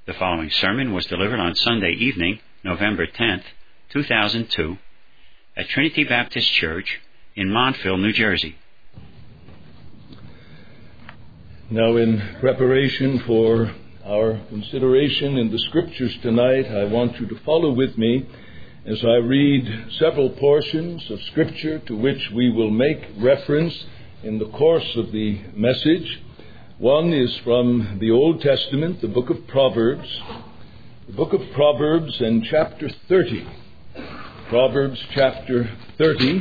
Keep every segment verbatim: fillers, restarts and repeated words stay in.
The following sermon was delivered on Sunday evening, November tenth, two thousand two, at Trinity Baptist Church in Montville, New Jersey. Now, in preparation for our consideration in the Scriptures tonight, I want you to follow with me as I read several portions of Scripture to which we will make reference in the course of the message. One is from the Old Testament, the book of Proverbs, the book of Proverbs and chapter thirty. Proverbs chapter thirty.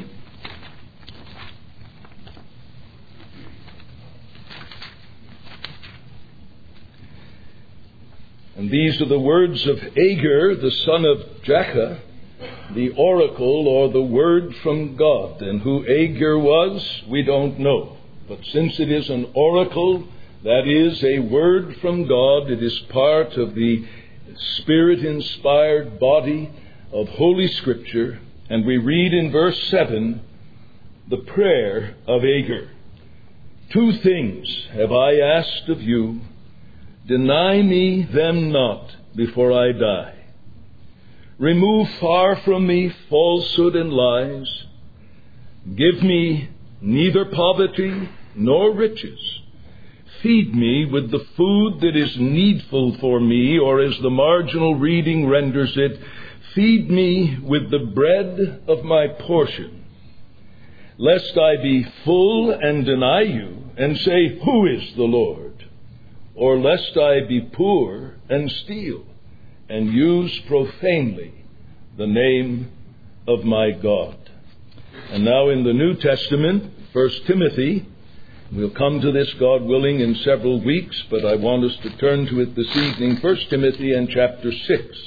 And these are the words of Agur, the son of Jakeh, the oracle or the word from God. And who Agur was, we don't know. But since it is an oracle, that is a word from God, it is part of the Spirit-inspired body of Holy Scripture. And we read in verse seven, the prayer of Agur. Two things have I asked of you, deny me them not before I die. Remove far from me falsehood and lies. Give me neither poverty nor riches. Feed me with the food that is needful for me, or as the marginal reading renders it, feed me with the bread of my portion, lest I be full and deny you, and say, who is the Lord? Or lest I be poor and steal, and use profanely the name of my God. And now in the New Testament, First Timothy, we'll come to this, God willing, in several weeks, but I want us to turn to it this evening. First Timothy and chapter six.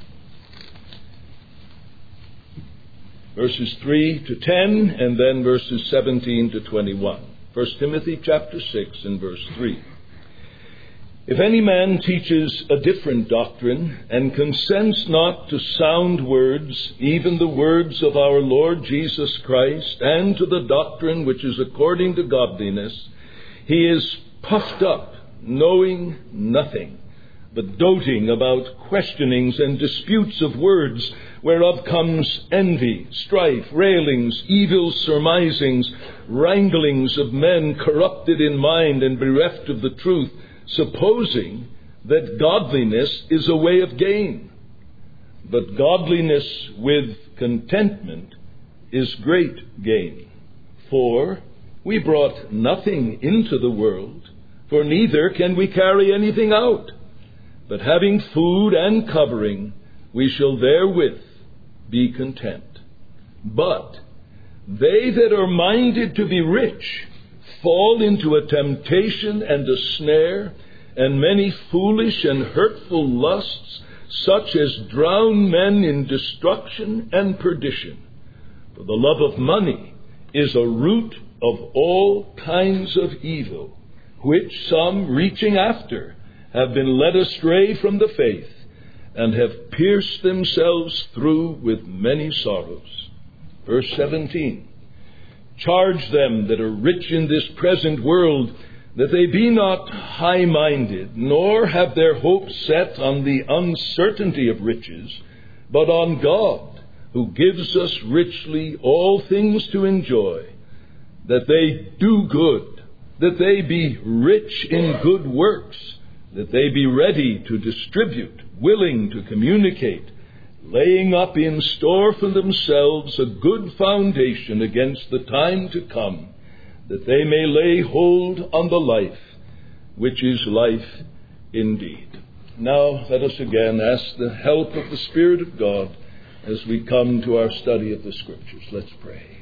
Verses three to ten, and then verses seventeen to twenty-one. First Timothy chapter six and verse three. If any man teaches a different doctrine, and consents not to sound words, even the words of our Lord Jesus Christ, and to the doctrine which is according to godliness, he is puffed up, knowing nothing, but doting about questionings and disputes of words, whereof comes envy, strife, railings, evil surmisings, wranglings of men corrupted in mind and bereft of the truth, supposing that godliness is a way of gain. But godliness with contentment is great gain. For we brought nothing into the world, for neither can we carry anything out. But having food and covering, we shall therewith be content. But they that are minded to be rich fall into a temptation and a snare, and many foolish and hurtful lusts, such as drown men in destruction and perdition. For the love of money is a root of all kinds of evil, which some, reaching after, have been led astray from the faith, and have pierced themselves through with many sorrows. Verse seventeen. Charge them that are rich in this present world, that they be not high-minded, nor have their hope set on the uncertainty of riches, but on God, who gives us richly all things to enjoy, that they do good, that they be rich in good works, that they be ready to distribute, willing to communicate, laying up in store for themselves a good foundation against the time to come, that they may lay hold on the life, which is life indeed. Now let us again ask the help of the Spirit of God as we come to our study of the Scriptures. Let's pray.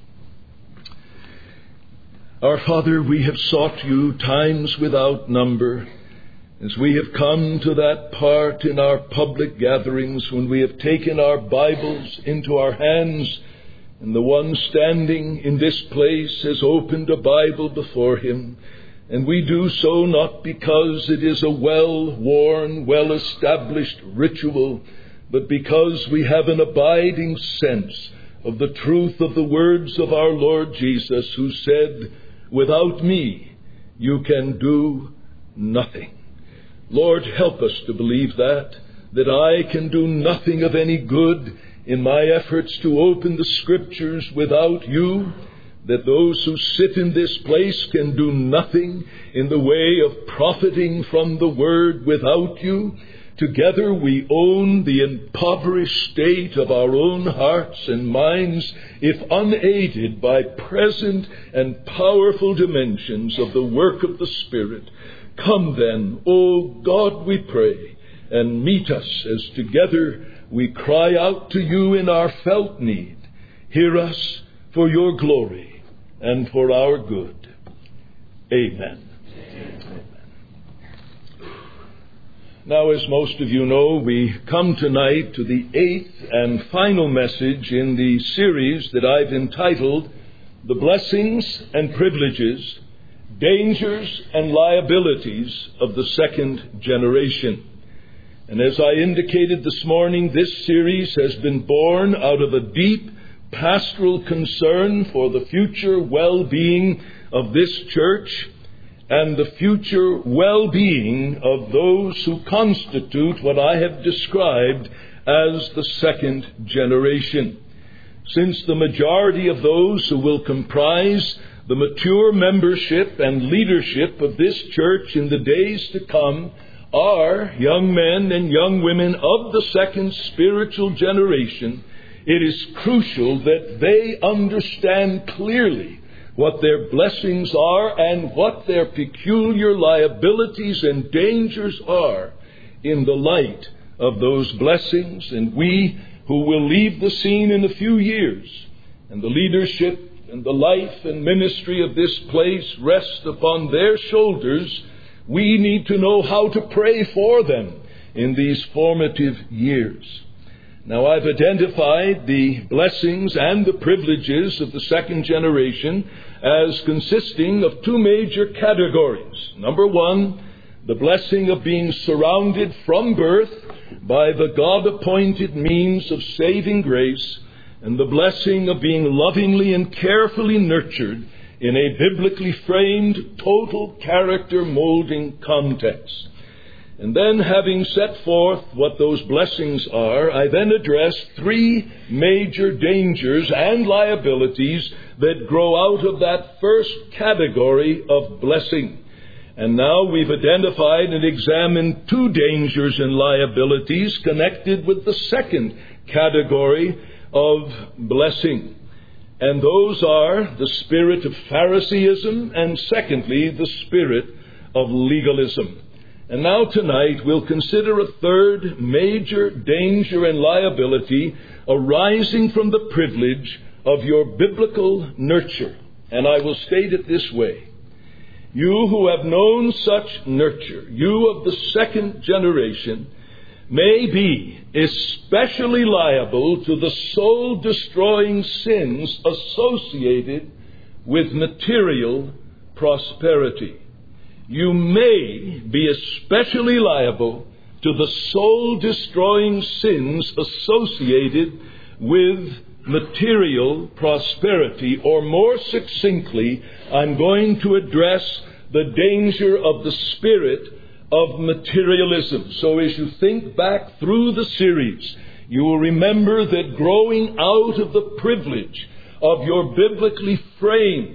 Our Father, we have sought you times without number, as we have come to that part in our public gatherings when we have taken our Bibles into our hands, and the one standing in this place has opened a Bible before him, and we do so not because it is a well-worn, well-established ritual, but because we have an abiding sense of the truth of the words of our Lord Jesus, who said, without me you can do nothing. Lord, help us to believe that, that I can do nothing of any good in my efforts to open the Scriptures without you, that those who sit in this place can do nothing in the way of profiting from the Word without you. Together we own the impoverished state of our own hearts and minds, if unaided by present and powerful dimensions of the work of the Spirit. Come then, O God, we pray, and meet us as together we cry out to you in our felt need. Hear us for your glory and for our good. Amen. Amen. Now, as most of you know, we come tonight to the eighth and final message in the series that I've entitled The Blessings and Privileges, Dangers and Liabilities of the Second Generation. And as I indicated this morning, this series has been born out of a deep pastoral concern for the future well-being of this church and the future well-being of those who constitute what I have described as the second generation. Since the majority of those who will comprise the mature membership and leadership of this church in the days to come are young men and young women of the second spiritual generation, it is crucial that they understand clearly what their blessings are and what their peculiar liabilities and dangers are in the light of those blessings. And we who will leave the scene in a few years, and the leadership and the life and ministry of this place rest upon their shoulders, we need to know how to pray for them in these formative years. Now, I've identified the blessings and the privileges of the second generation as consisting of two major categories. Number one, the blessing of being surrounded from birth by the God-appointed means of saving grace, and the blessing of being lovingly and carefully nurtured in a biblically framed, total character molding context. And then, having set forth what those blessings are, I then address three major dangers and liabilities that grow out of that first category of blessing. And now we've identified and examined two dangers and liabilities connected with the second category of blessing. And those are the spirit of Phariseeism and, secondly, the spirit of legalism. And now tonight we'll consider a third major danger and liability arising from the privilege of your biblical nurture. And I will state it this way. You who have known such nurture, you of the second generation, may be especially liable to the soul-destroying sins associated with material prosperity. You may be especially liable to the soul-destroying sins associated with material prosperity. Or more succinctly, I'm going to address the danger of the spirit of materialism. So as you think back through the series, you will remember that growing out of the privilege of your biblically framed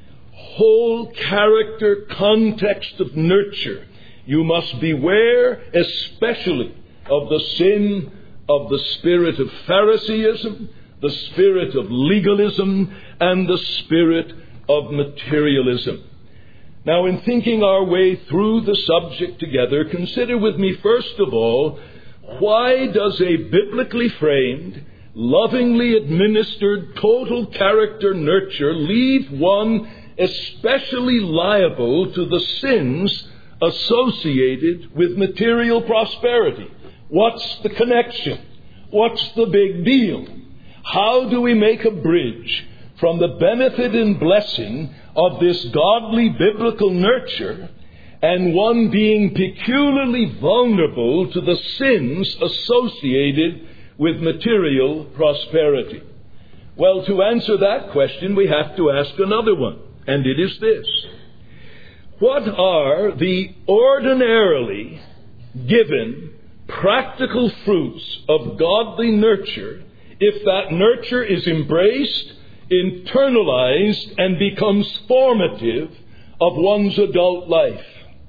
whole character context of nurture, you must beware especially of the sin of the spirit of Phariseeism, the spirit of legalism, and the spirit of materialism. Now, in thinking our way through the subject together, consider with me, first of all, why does a biblically framed, lovingly administered, total character nurture leave one especially liable to the sins associated with material prosperity? What's the connection? What's the big deal? How do we make a bridge from the benefit and blessing of this godly biblical nurture and one being peculiarly vulnerable to the sins associated with material prosperity? Well, to answer that question, we have to ask another one, and it is this. What are the ordinarily given practical fruits of godly nurture if that nurture is embraced, internalized, and becomes formative of one's adult life.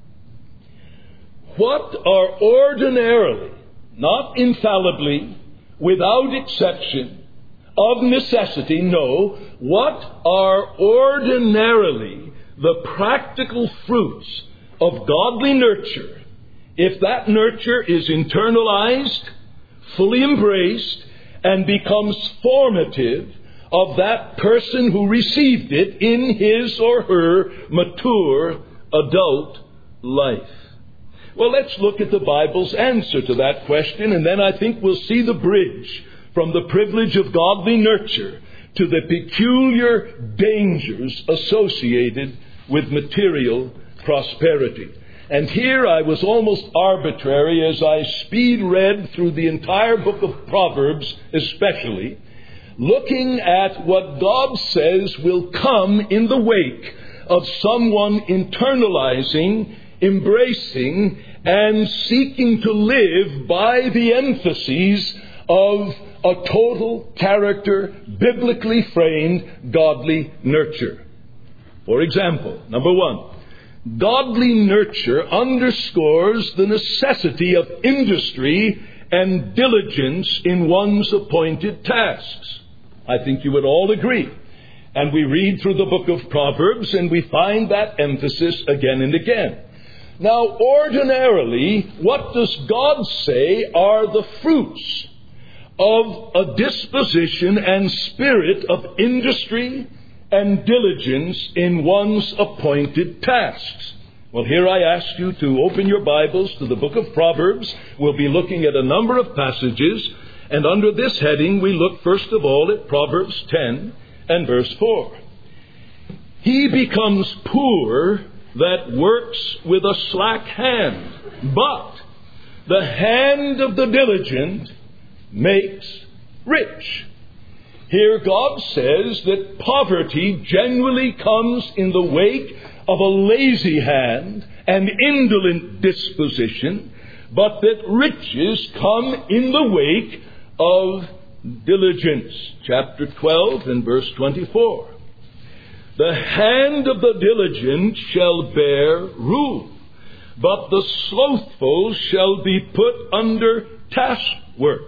What are ordinarily, not infallibly, without exception, of necessity, no, what are ordinarily the practical fruits of godly nurture if that nurture is internalized, fully embraced, and becomes formative of that person who received it in his or her mature adult life? Well, let's look at the Bible's answer to that question, and then I think we'll see the bridge from the privilege of godly nurture to the peculiar dangers associated with material prosperity. And here I was almost arbitrary as I speed read through the entire book of Proverbs, especially, looking at what God says will come in the wake of someone internalizing, embracing, and seeking to live by the emphases of a total character, biblically framed, godly nurture. For example, number one, godly nurture underscores the necessity of industry and diligence in one's appointed tasks. I think you would all agree. And we read through the book of Proverbs and we find that emphasis again and again. Now, ordinarily, what does God say are the fruits of a disposition and spirit of industry and diligence in one's appointed tasks? Well, here I ask you to open your Bibles to the book of Proverbs. We'll be looking at a number of passages, and under this heading we look first of all at Proverbs ten and verse four. He becomes poor that works with a slack hand, but the hand of the diligent makes rich. Here God says that poverty generally comes in the wake of a lazy hand, an indolent disposition, but that riches come in the wake of diligence. Chapter twelve and verse twenty-four. The hand of the diligent shall bear rule, but the slothful shall be put under taskwork.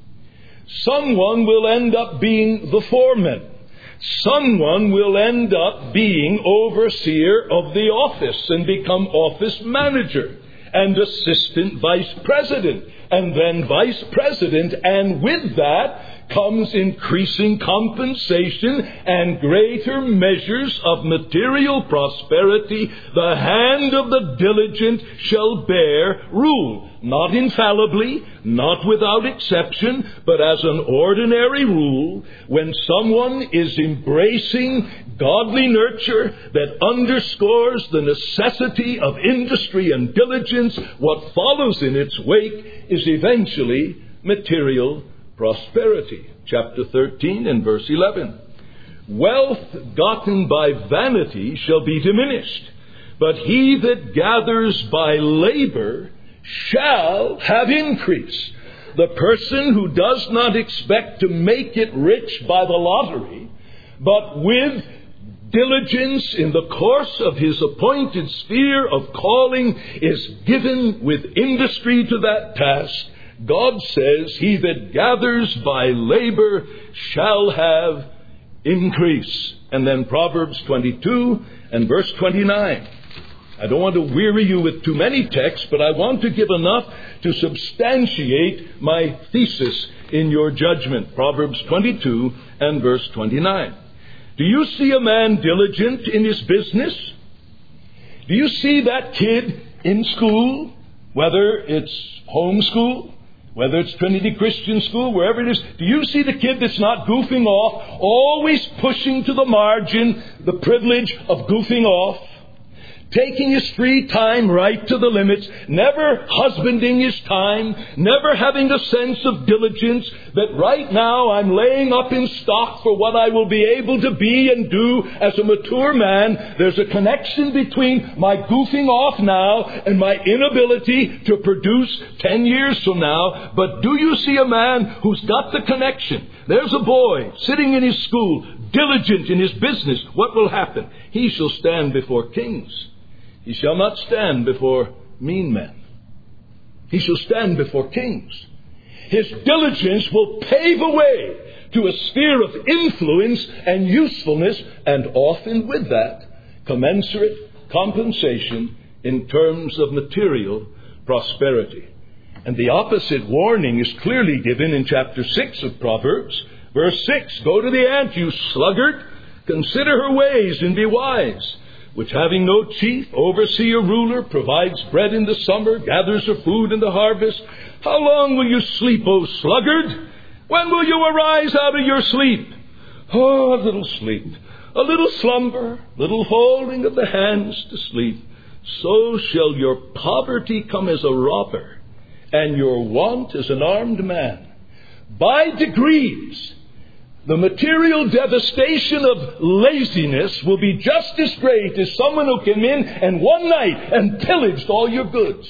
Someone will end up being the foreman. Someone will end up being overseer of the office and become office manager and assistant vice president and then vice president. And with that comes increasing compensation and greater measures of material prosperity. The hand of the diligent shall bear rule. Not infallibly, not without exception, but as an ordinary rule, when someone is embracing godly nurture that underscores the necessity of industry and diligence, what follows in its wake is eventually material prosperity. Chapter thirteen and verse eleven. Wealth gotten by vanity shall be diminished, but he that gathers by labor shall have increase. The person who does not expect to make it rich by the lottery, but with diligence in the course of his appointed sphere of calling is given with industry to that task, God says, he that gathers by labor shall have increase. And then Proverbs twenty-two and verse twenty-nine. I don't want to weary you with too many texts, but I want to give enough to substantiate my thesis in your judgment. Proverbs twenty-two and verse twenty-nine. Do you see a man diligent in his business? Do you see that kid in school, whether it's homeschool, whether it's Trinity Christian School, wherever it is? Do you see the kid that's not goofing off, always pushing to the margin the privilege of goofing off? taking his free time right to the limits, never husbanding his time, never having a sense of diligence that right now I'm laying up in stock for what I will be able to be and do as a mature man. There's a connection between my goofing off now and my inability to produce ten years from now. But do you see a man who's got the connection? There's a boy sitting in his school, diligent in his business. What will happen? He shall stand before kings. He shall not stand before mean men. He shall stand before kings. His diligence will pave a way to a sphere of influence and usefulness, and often with that, commensurate compensation in terms of material prosperity. And the opposite warning is clearly given in chapter six of Proverbs. Verse six, go to the ant, you sluggard, consider her ways and be wise, which having no chief, overseer, ruler, provides bread in the summer, gathers her food in the harvest. How long will you sleep, O sluggard? When will you arise out of your sleep? Oh, a little sleep, a little slumber, little folding of the hands to sleep. So shall your poverty come as a robber, and your want as an armed man. By degrees, the material devastation of laziness will be just as great as someone who came in and one night and pillaged all your goods.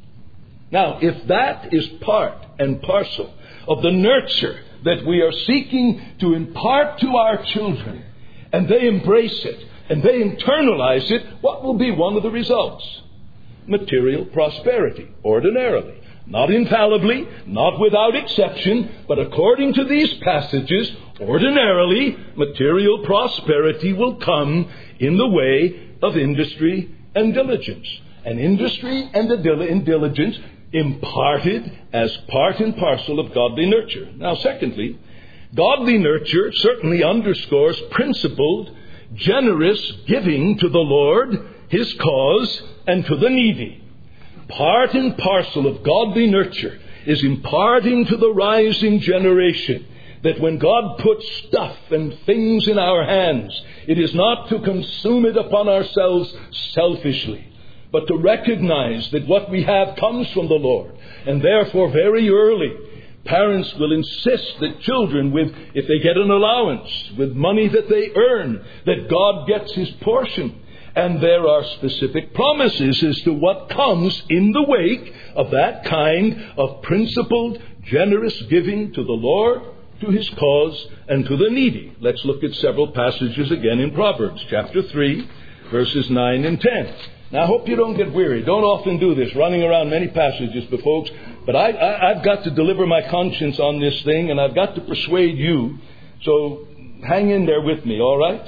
Now, if that is part and parcel of the nurture that we are seeking to impart to our children, and they embrace it, and they internalize it, what will be one of the results? Material prosperity, ordinarily. Not infallibly, not without exception, but according to these passages, ordinarily, material prosperity will come in the way of industry and diligence. And industry and diligence imparted as part and parcel of godly nurture. Now, secondly, godly nurture certainly underscores principled, generous giving to the Lord, His cause, and to the needy. Part and parcel of godly nurture is imparting to the rising generation that when God puts stuff and things in our hands, it is not to consume it upon ourselves selfishly, but to recognize that what we have comes from the Lord. And therefore, very early, parents will insist that children, with, if they get an allowance, with money that they earn, that God gets His portion. And there are specific promises as to what comes in the wake of that kind of principled, generous giving to the Lord, to His cause, and to the needy. Let's look at several passages again in Proverbs, chapter three, verses nine and ten. Now, I hope you don't get weary. Don't often do this, running around many passages for folks. But I, I, I've got to deliver my conscience on this thing, and I've got to persuade you. So hang in there with me, all right?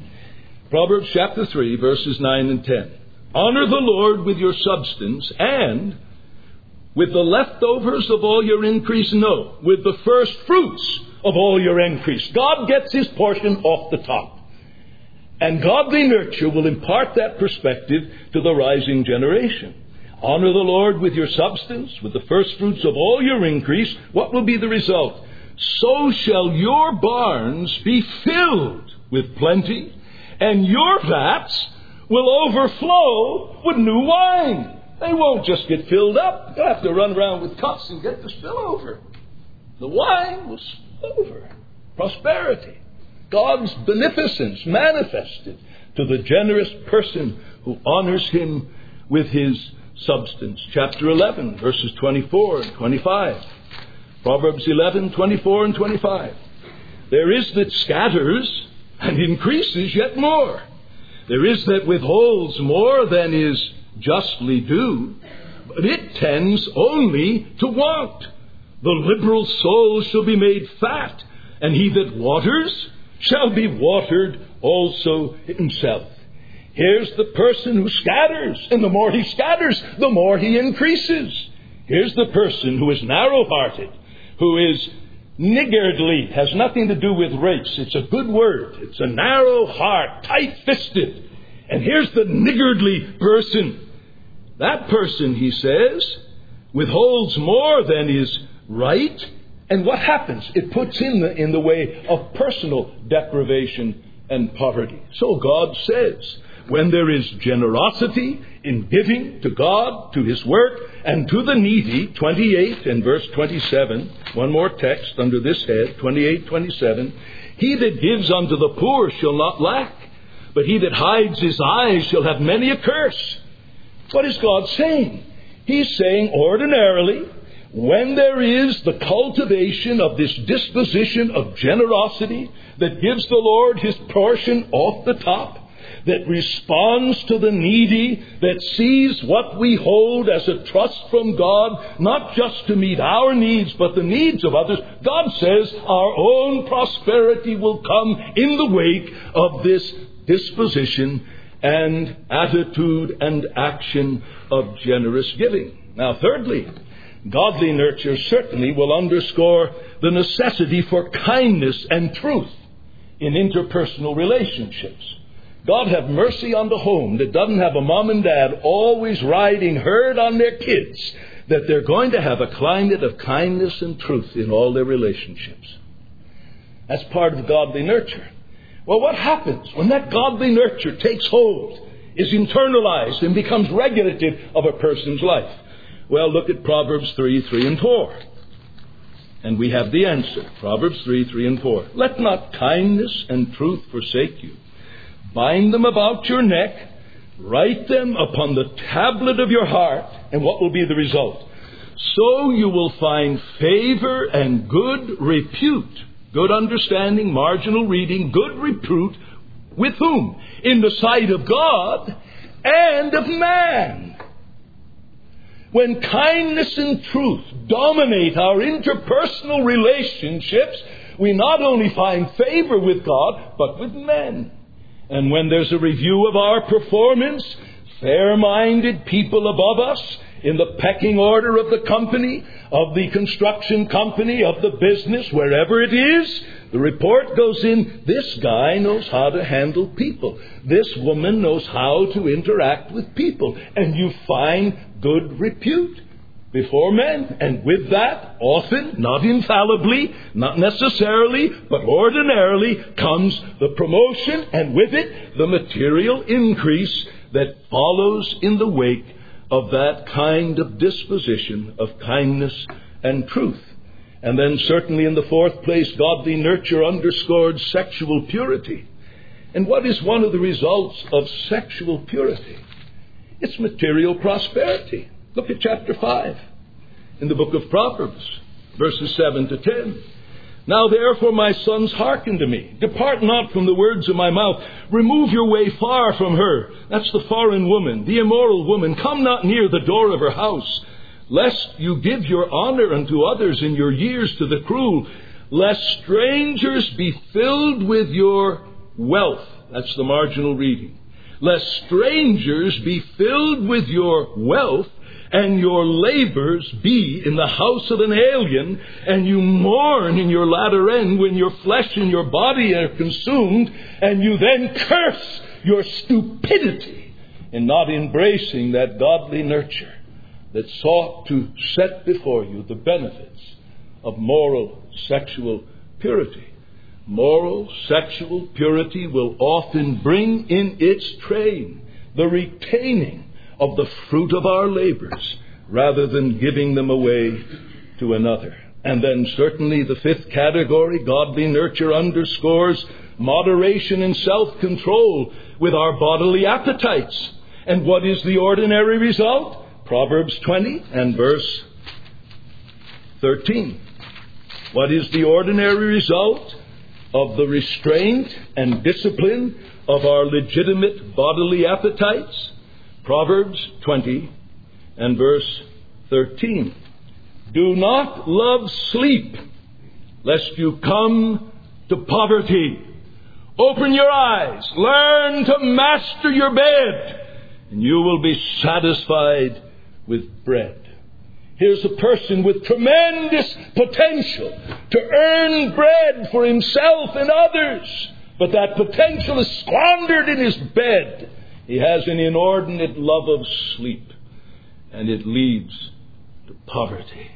Proverbs chapter three, verses nine and ten. Honor the Lord with your substance, and with the leftovers of all your increase, no, with the first fruits of all your increase. God gets His portion off the top. And godly nurture will impart that perspective to the rising generation. Honor the Lord with your substance, with the first fruits of all your increase. What will be the result? So shall your barns be filled with plenty, and your vats will overflow with new wine. They won't just get filled up. You'll have to run around with cups and get the spill over. The wine will spill over. Prosperity. God's beneficence manifested to the generous person who honors Him with his substance. Chapter eleven, verses twenty-four and twenty-five. Proverbs eleven, twenty-four and twenty-five. There is that scatters and increases yet more. There is that withholds more than is justly due, but it tends only to want. The liberal soul shall be made fat, and he that waters shall be watered also himself. Here's the person who scatters, and the more he scatters, the more he increases. Here's the person who is narrow-hearted, who is niggardly, has nothing to do with race. It's a good word. It's a narrow heart, tight-fisted. And here's the niggardly person. That person, he says, withholds more than is right. And what happens? It puts in the, in the way of personal deprivation and poverty. So God says, when there is generosity in giving to God, to His work, and to the needy, twenty-eight and verse twenty-seven, one more text under this head, twenty-eight, twenty-seven, he that gives unto the poor shall not lack, but he that hides his eyes shall have many a curse. What is God saying? He's saying ordinarily, when there is the cultivation of this disposition of generosity that gives the Lord His portion off the top, that responds to the needy, that sees what we hold as a trust from God, not just to meet our needs, but the needs of others, God says our own prosperity will come in the wake of this disposition and attitude and action of generous giving. Now, thirdly, godly nurture certainly will underscore the necessity for kindness and truth in interpersonal relationships. God have mercy on the home that doesn't have a mom and dad always riding herd on their kids, that they're going to have a climate of kindness and truth in all their relationships. That's part of godly nurture. Well, what happens when that godly nurture takes hold, is internalized, and becomes regulative of a person's life? Well, look at Proverbs three, three and four. And we have the answer. Proverbs three, three and four. Let not kindness and truth forsake you. Bind them about your neck. Write them upon the tablet of your heart. And what will be the result? So you will find favor and good repute. Good understanding, marginal reading, good repute. With whom? In the sight of God and of man. When kindness and truth dominate our interpersonal relationships, we not only find favor with God, but with men. And when there's a review of our performance, fair-minded people above us, in the pecking order of the company, of the construction company, of the business, wherever it is, the report goes in, this guy knows how to handle people. This woman knows how to interact with people. And you find good repute before men. And with that, often, not infallibly, not necessarily, but ordinarily, comes the promotion, and with it, the material increase that follows in the wake of that kind of disposition of kindness and truth. And then certainly in the fourth place, godly nurture underscored sexual purity. And what is one of the results of sexual purity? It's material prosperity. Look at chapter five in the book of Proverbs, verses seven to ten. Now therefore, my sons, hearken to me. Depart not from the words of my mouth. Remove your way far from her. That's the foreign woman, the immoral woman. Come not near the door of her house, lest you give your honor unto others and your years to the cruel, lest strangers be filled with your wealth. That's the marginal reading. Lest strangers be filled with your wealth, and your labors be in the house of an alien, and you mourn in your latter end when your flesh and your body are consumed, and you then curse your stupidity in not embracing that godly nurture that sought to set before you the benefits of moral sexual purity. Moral sexual purity will often bring in its train the retaining of the fruit of our labors, rather than giving them away to another. And then certainly the fifth category, godly nurture, underscores moderation and self-control with our bodily appetites. And what is the ordinary result? Proverbs twenty and verse thirteen. What is the ordinary result of the restraint and discipline of our legitimate bodily appetites? Proverbs twenty and verse thirteen. Do not love sleep, lest you come to poverty. Open your eyes, learn to master your bed, and you will be satisfied with bread. Here's a person with tremendous potential to earn bread for himself and others, but that potential is squandered in his bed. He has an inordinate love of sleep, and it leads to poverty.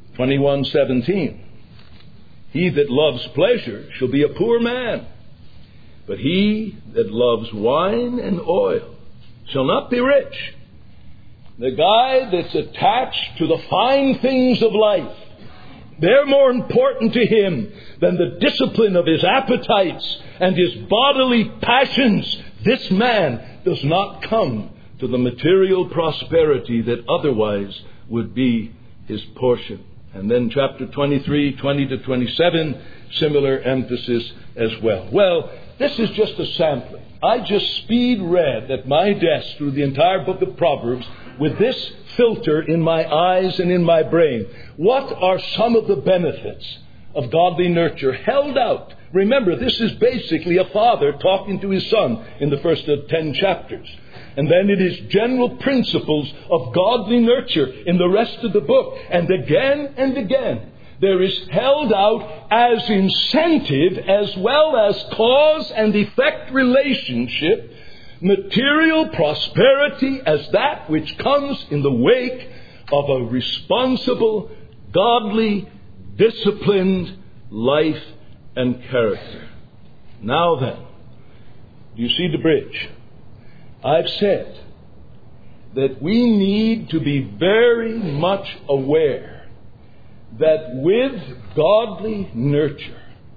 twenty-one seventeen. He that loves pleasure shall be a poor man, But he that loves wine and oil shall not be rich. The guy that's attached to the fine things of life, they're more important to him than the discipline of his appetites and his bodily passions. This man does not come to the material prosperity that otherwise would be his portion. And then chapter twenty-three, twenty to twenty-seven, similar emphasis as well. Well, this is just a sampling. I just speed read at my desk through the entire book of Proverbs with this filter in my eyes and in my brain. What are some of the benefits of godly nurture held out? Remember, this is basically a father talking to his son in the first of ten chapters. And then it is general principles of godly nurture in the rest of the book. And again and again, there is held out as incentive as well as cause and effect relationship, material prosperity as that which comes in the wake of a responsible, godly, disciplined life and character. Now then, do you see the bridge? I've said that we need to be very much aware that with godly nurture,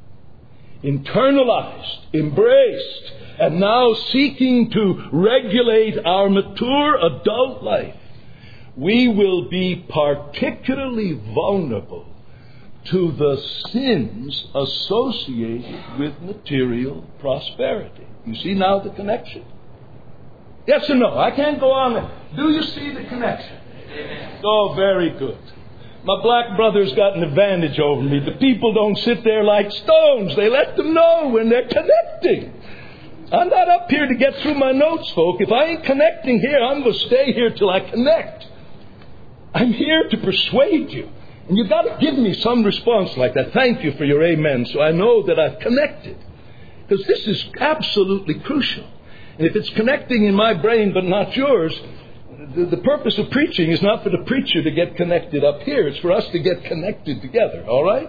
internalized, embraced, and now seeking to regulate our mature adult life, we will be particularly vulnerable to the sins associated with material prosperity. You see now the connection? Yes or no? I can't go on there. Do you see the connection? Oh, very good. My black brother's got an advantage over me. The people don't sit there like stones. They let them know when they're connecting. I'm not up here to get through my notes, folk. If I ain't connecting here, I'm going to stay here till I connect. I'm here to persuade you. And you've got to give me some response like that. Thank you for your amen, so I know that I've connected. Because this is absolutely crucial. And if it's connecting in my brain but not yours, the, the purpose of preaching is not for the preacher to get connected up here. It's for us to get connected together. All right?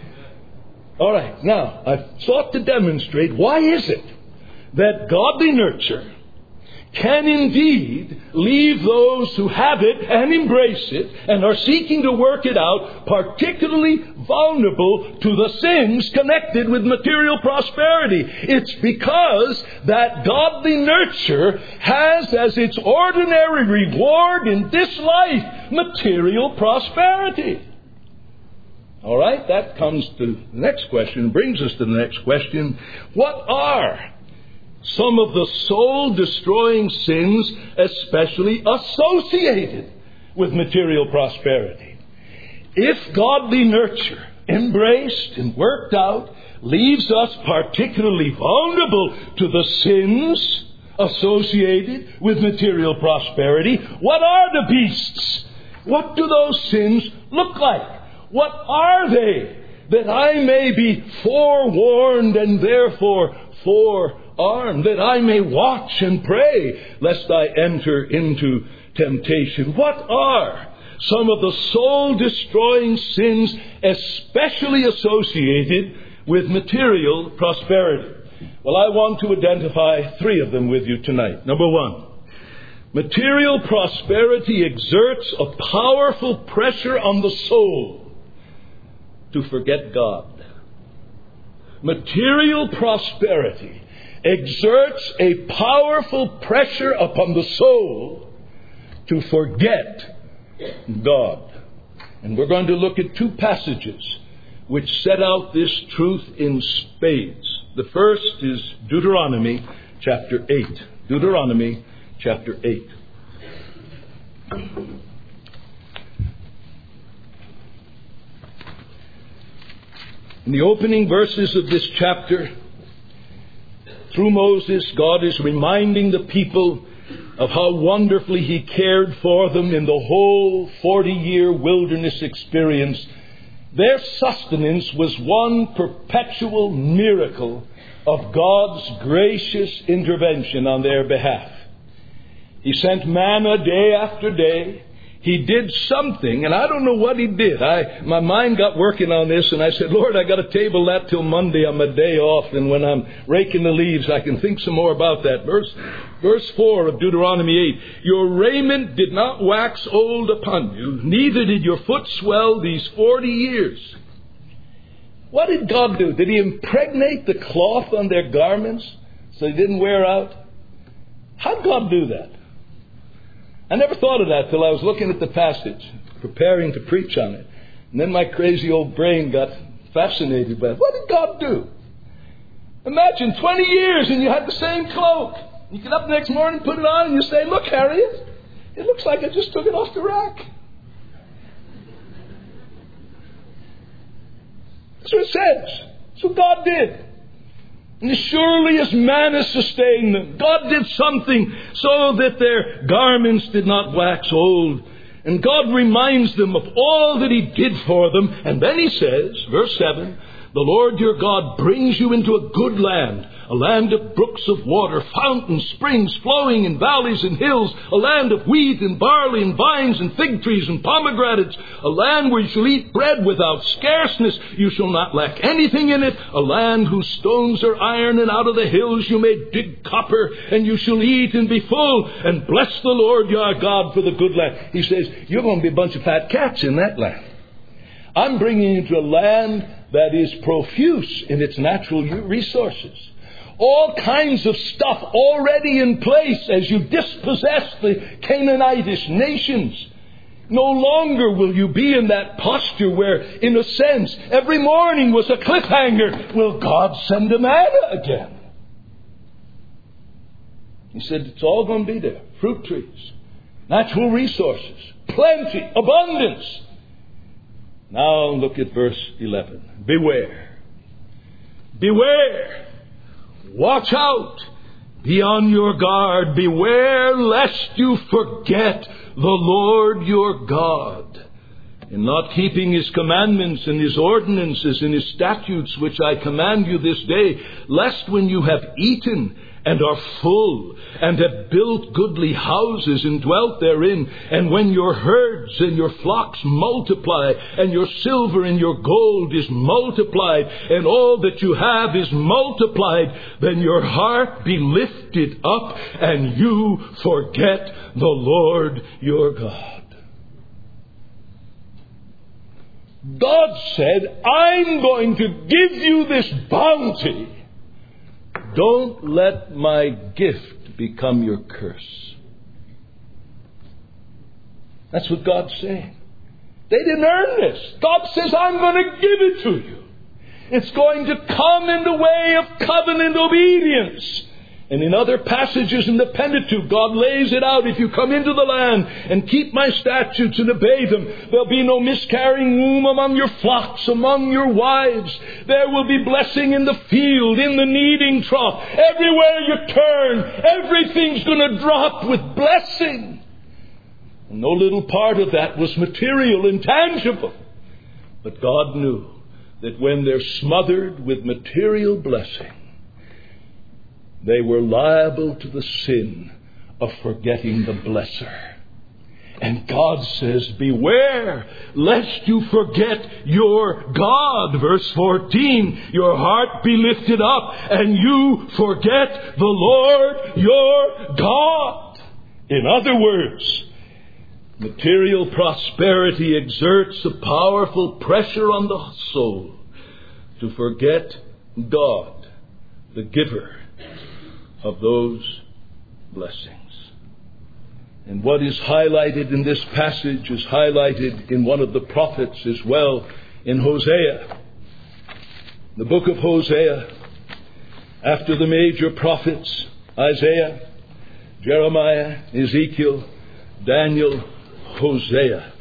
All right. Now, I've sought to demonstrate why is it that godly nurture can indeed leave those who have it and embrace it and are seeking to work it out particularly vulnerable to the sins connected with material prosperity. It's because that godly nurture has as its ordinary reward in this life material prosperity. All right, that comes to the next question, brings us to the next question. What are some of the soul-destroying sins especially associated with material prosperity? If godly nurture, embraced and worked out, leaves us particularly vulnerable to the sins associated with material prosperity, what are the beasts? What do those sins look like? What are they, that I may be forewarned and therefore forearmed, that I may watch and pray lest I enter into temptation? What are some of the soul-destroying sins especially associated with material prosperity? Well, I want to identify three of them with you tonight. Number one, material prosperity exerts a powerful pressure on the soul to forget God. Material prosperity exerts a powerful pressure upon the soul to forget God. And we're going to look at two passages which set out this truth in spades. The first is Deuteronomy chapter eight. Deuteronomy chapter eight. In the opening verses of this chapter, through Moses, God is reminding the people of how wonderfully He cared for them in the whole forty-year wilderness experience. Their sustenance was one perpetual miracle of God's gracious intervention on their behalf. He sent manna day after day. He did something, and I don't know what he did. I my mind got working on this, and I said, Lord, I got to table that till Monday on my day off, and when I'm raking the leaves, I can think some more about that. Verse, verse four of Deuteronomy eight, your raiment did not wax old upon you, neither did your foot swell these forty years. What did God do? Did he impregnate the cloth on their garments so they didn't wear out? How did God do that? I never thought of that till I was looking at the passage, preparing to preach on it. And then my crazy old brain got fascinated by it. What did God do? Imagine twenty years and you had the same cloak. You get up the next morning, put it on, and you say, look, Harriet, it looks like I just took it off the rack. That's what it says. That's what God did. And as surely as man has sustained them, God did something so that their garments did not wax old. And God reminds them of all that he did for them. And then he says, verse seven, the Lord your God brings you into a good land, a land of brooks of water, fountains, springs flowing in valleys and hills, a land of wheat and barley and vines and fig trees and pomegranates, a land where you shall eat bread without scarceness. You shall not lack anything in it, a land whose stones are iron, and out of the hills you may dig copper, and you shall eat and be full, and bless the Lord your God for the good land. He says, you're going to be a bunch of fat cats in that land. I'm bringing you into a land that is profuse in its natural resources. All kinds of stuff already in place as you dispossess the Canaanitish nations. No longer will you be in that posture where, in a sense, every morning was a cliffhanger. Will God send a manna again? He said it's all going to be there. Fruit trees, natural resources, plenty, abundance. Now look at verse eleven. Beware. Beware. Watch out. Be on your guard. Beware lest you forget the Lord your God in not keeping his commandments and his ordinances and his statutes which I command you this day, lest when you have eaten and are full, and have built goodly houses and dwelt therein, and when your herds and your flocks multiply, and your silver and your gold is multiplied, and all that you have is multiplied, then your heart be lifted up, and you forget the Lord your God. God said, I'm going to give you this bounty. Don't let my gift become your curse. That's what God's saying. They didn't earn this. God says, I'm going to give it to you. It's going to come in the way of covenant obedience. And in other passages in the Pentateuch, God lays it out. If you come into the land and keep my statutes and obey them, there'll be no miscarrying womb among your flocks, among your wives. There will be blessing in the field, in the kneading trough. Everywhere you turn, everything's going to drop with blessing. And no little part of that was material and tangible. But God knew that when they're smothered with material blessing, they were liable to the sin of forgetting the blesser. And God says, beware lest you forget your God. Verse fourteen, your heart be lifted up and you forget the Lord your God. In other words, material prosperity exerts a powerful pressure on the soul to forget God, the giver of those blessings. And what is highlighted in this passage is highlighted in one of the prophets as well, in Hosea. The book of Hosea, after the major prophets, Isaiah, Jeremiah, Ezekiel, Daniel, Hosea.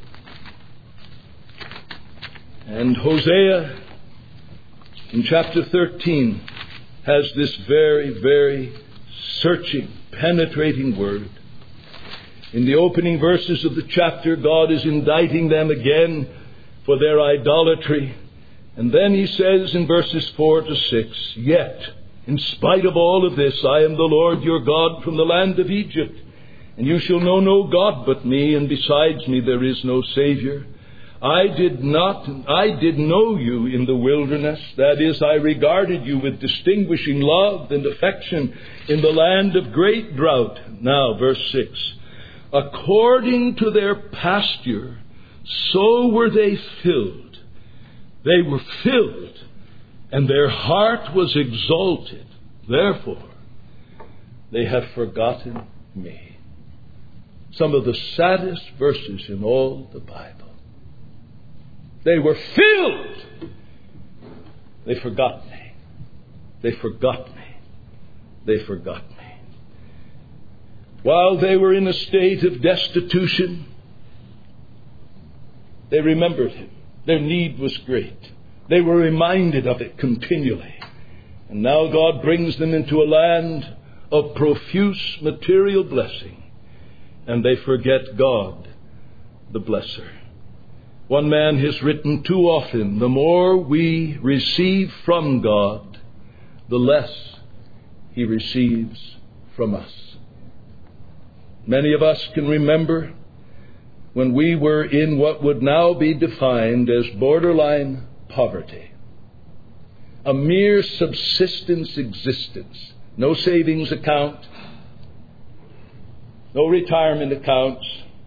And Hosea, in chapter thirteen, has this very, very searching, penetrating word. In the opening verses of the chapter, God is indicting them again for their idolatry. And then he says in verses four to six, yet, in spite of all of this, I am the Lord your God from the land of Egypt. And you shall know no God but me, and besides me there is no Savior. I did not, I did know you in the wilderness. That is, I regarded you with distinguishing love and affection in the land of great drought. Now, verse six. According to their pasture, so were they filled. They were filled, and their heart was exalted. Therefore, they have forgotten me. Some of the saddest verses in all the Bible. They were filled. They forgot me. They forgot me. They forgot me. While they were in a state of destitution, they remembered him. Their need was great. They were reminded of it continually. And now God brings them into a land of profuse material blessing. And they forget God, the blesser. One man has written, too often, the more we receive from God, the less he receives from us. Many of us can remember when we were in what would now be defined as borderline poverty. A mere subsistence existence. No savings account. No retirement accounts.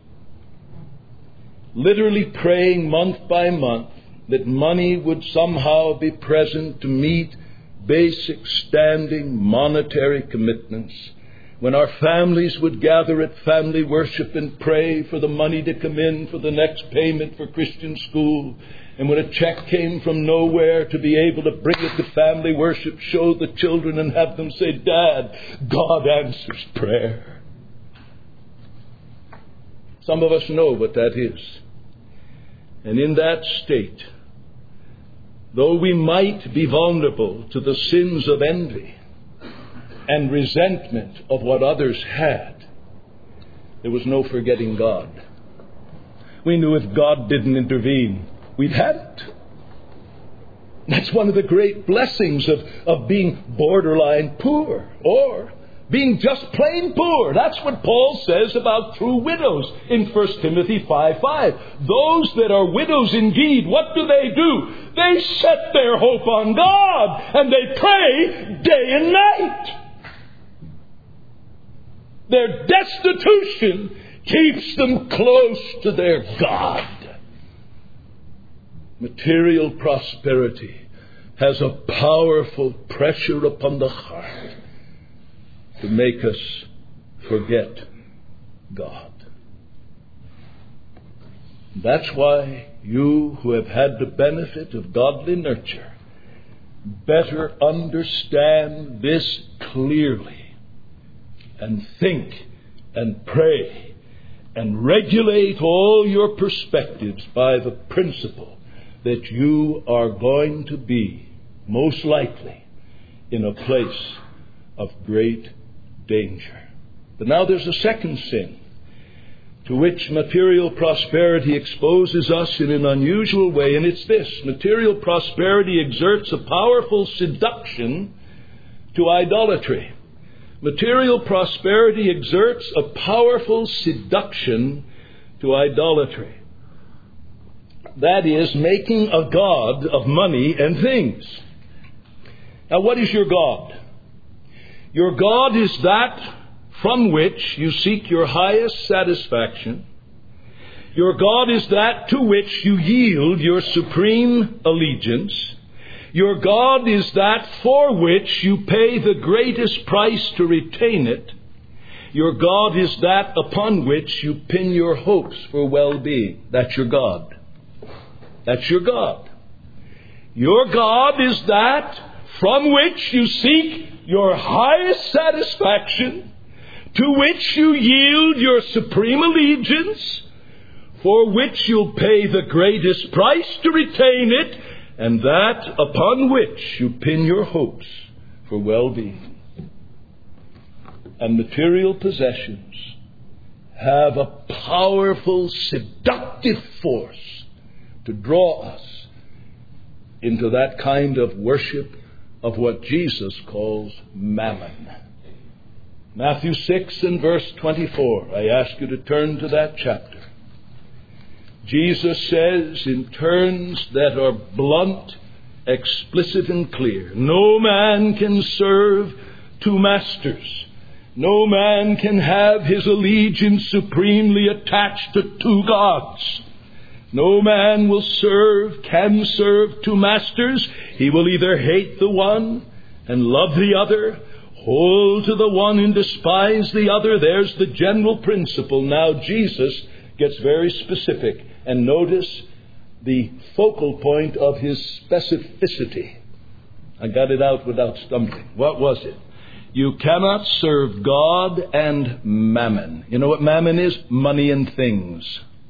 Literally praying month by month that money would somehow be present to meet basic standing monetary commitments. When our families would gather at family worship and pray for the money to come in for the next payment for Christian school. And when a check came from nowhere, to be able to bring it to family worship, show the children and have them say, Dad, God answers prayer. Some of us know what that is. And in that state, though we might be vulnerable to the sins of envy and resentment of what others had, there was no forgetting God. We knew if God didn't intervene, we'd had it. That's one of the great blessings of, of being borderline poor, or being just plain poor. That's what Paul says about true widows in First Timothy five five. Those that are widows indeed, what do they do? They set their hope on God, and they pray day and night. Their destitution keeps them close to their God. Material prosperity has a powerful pressure upon the heart to make us forget God. That's why you who have had the benefit of godly nurture better understand this clearly and think and pray and regulate all your perspectives by the principle that you are going to be most likely in a place of great danger. But now there's a second sin to which material prosperity exposes us in an unusual way, and it's this. Material prosperity exerts a powerful seduction to idolatry. Material prosperity exerts a powerful seduction to idolatry. That is, making a god of money and things. Now, what is your God? Your God is that from which you seek your highest satisfaction. Your God is that to which you yield your supreme allegiance. Your God is that for which you pay the greatest price to retain it. Your God is that upon which you pin your hopes for well-being. That's your God. That's your God. Your God is that from which you seek your highest satisfaction, to which you yield your supreme allegiance, for which you'll pay the greatest price to retain it, and that upon which you pin your hopes for well-being. And material possessions have a powerful seductive force to draw us into that kind of worship of what Jesus calls mammon. Matthew six and verse twenty-four. I ask you to turn to that chapter. Jesus says in terms that are blunt, explicit and clear, no man can serve two masters. No man can have his allegiance supremely attached to two gods. No man will serve, can serve two masters. He will either hate the one and love the other, hold to the one and despise the other. There's the general principle. Now Jesus gets very specific. And notice the focal point of his specificity. I got it out without stumbling. What was it? You cannot serve God and mammon. You know what mammon is? Money and things.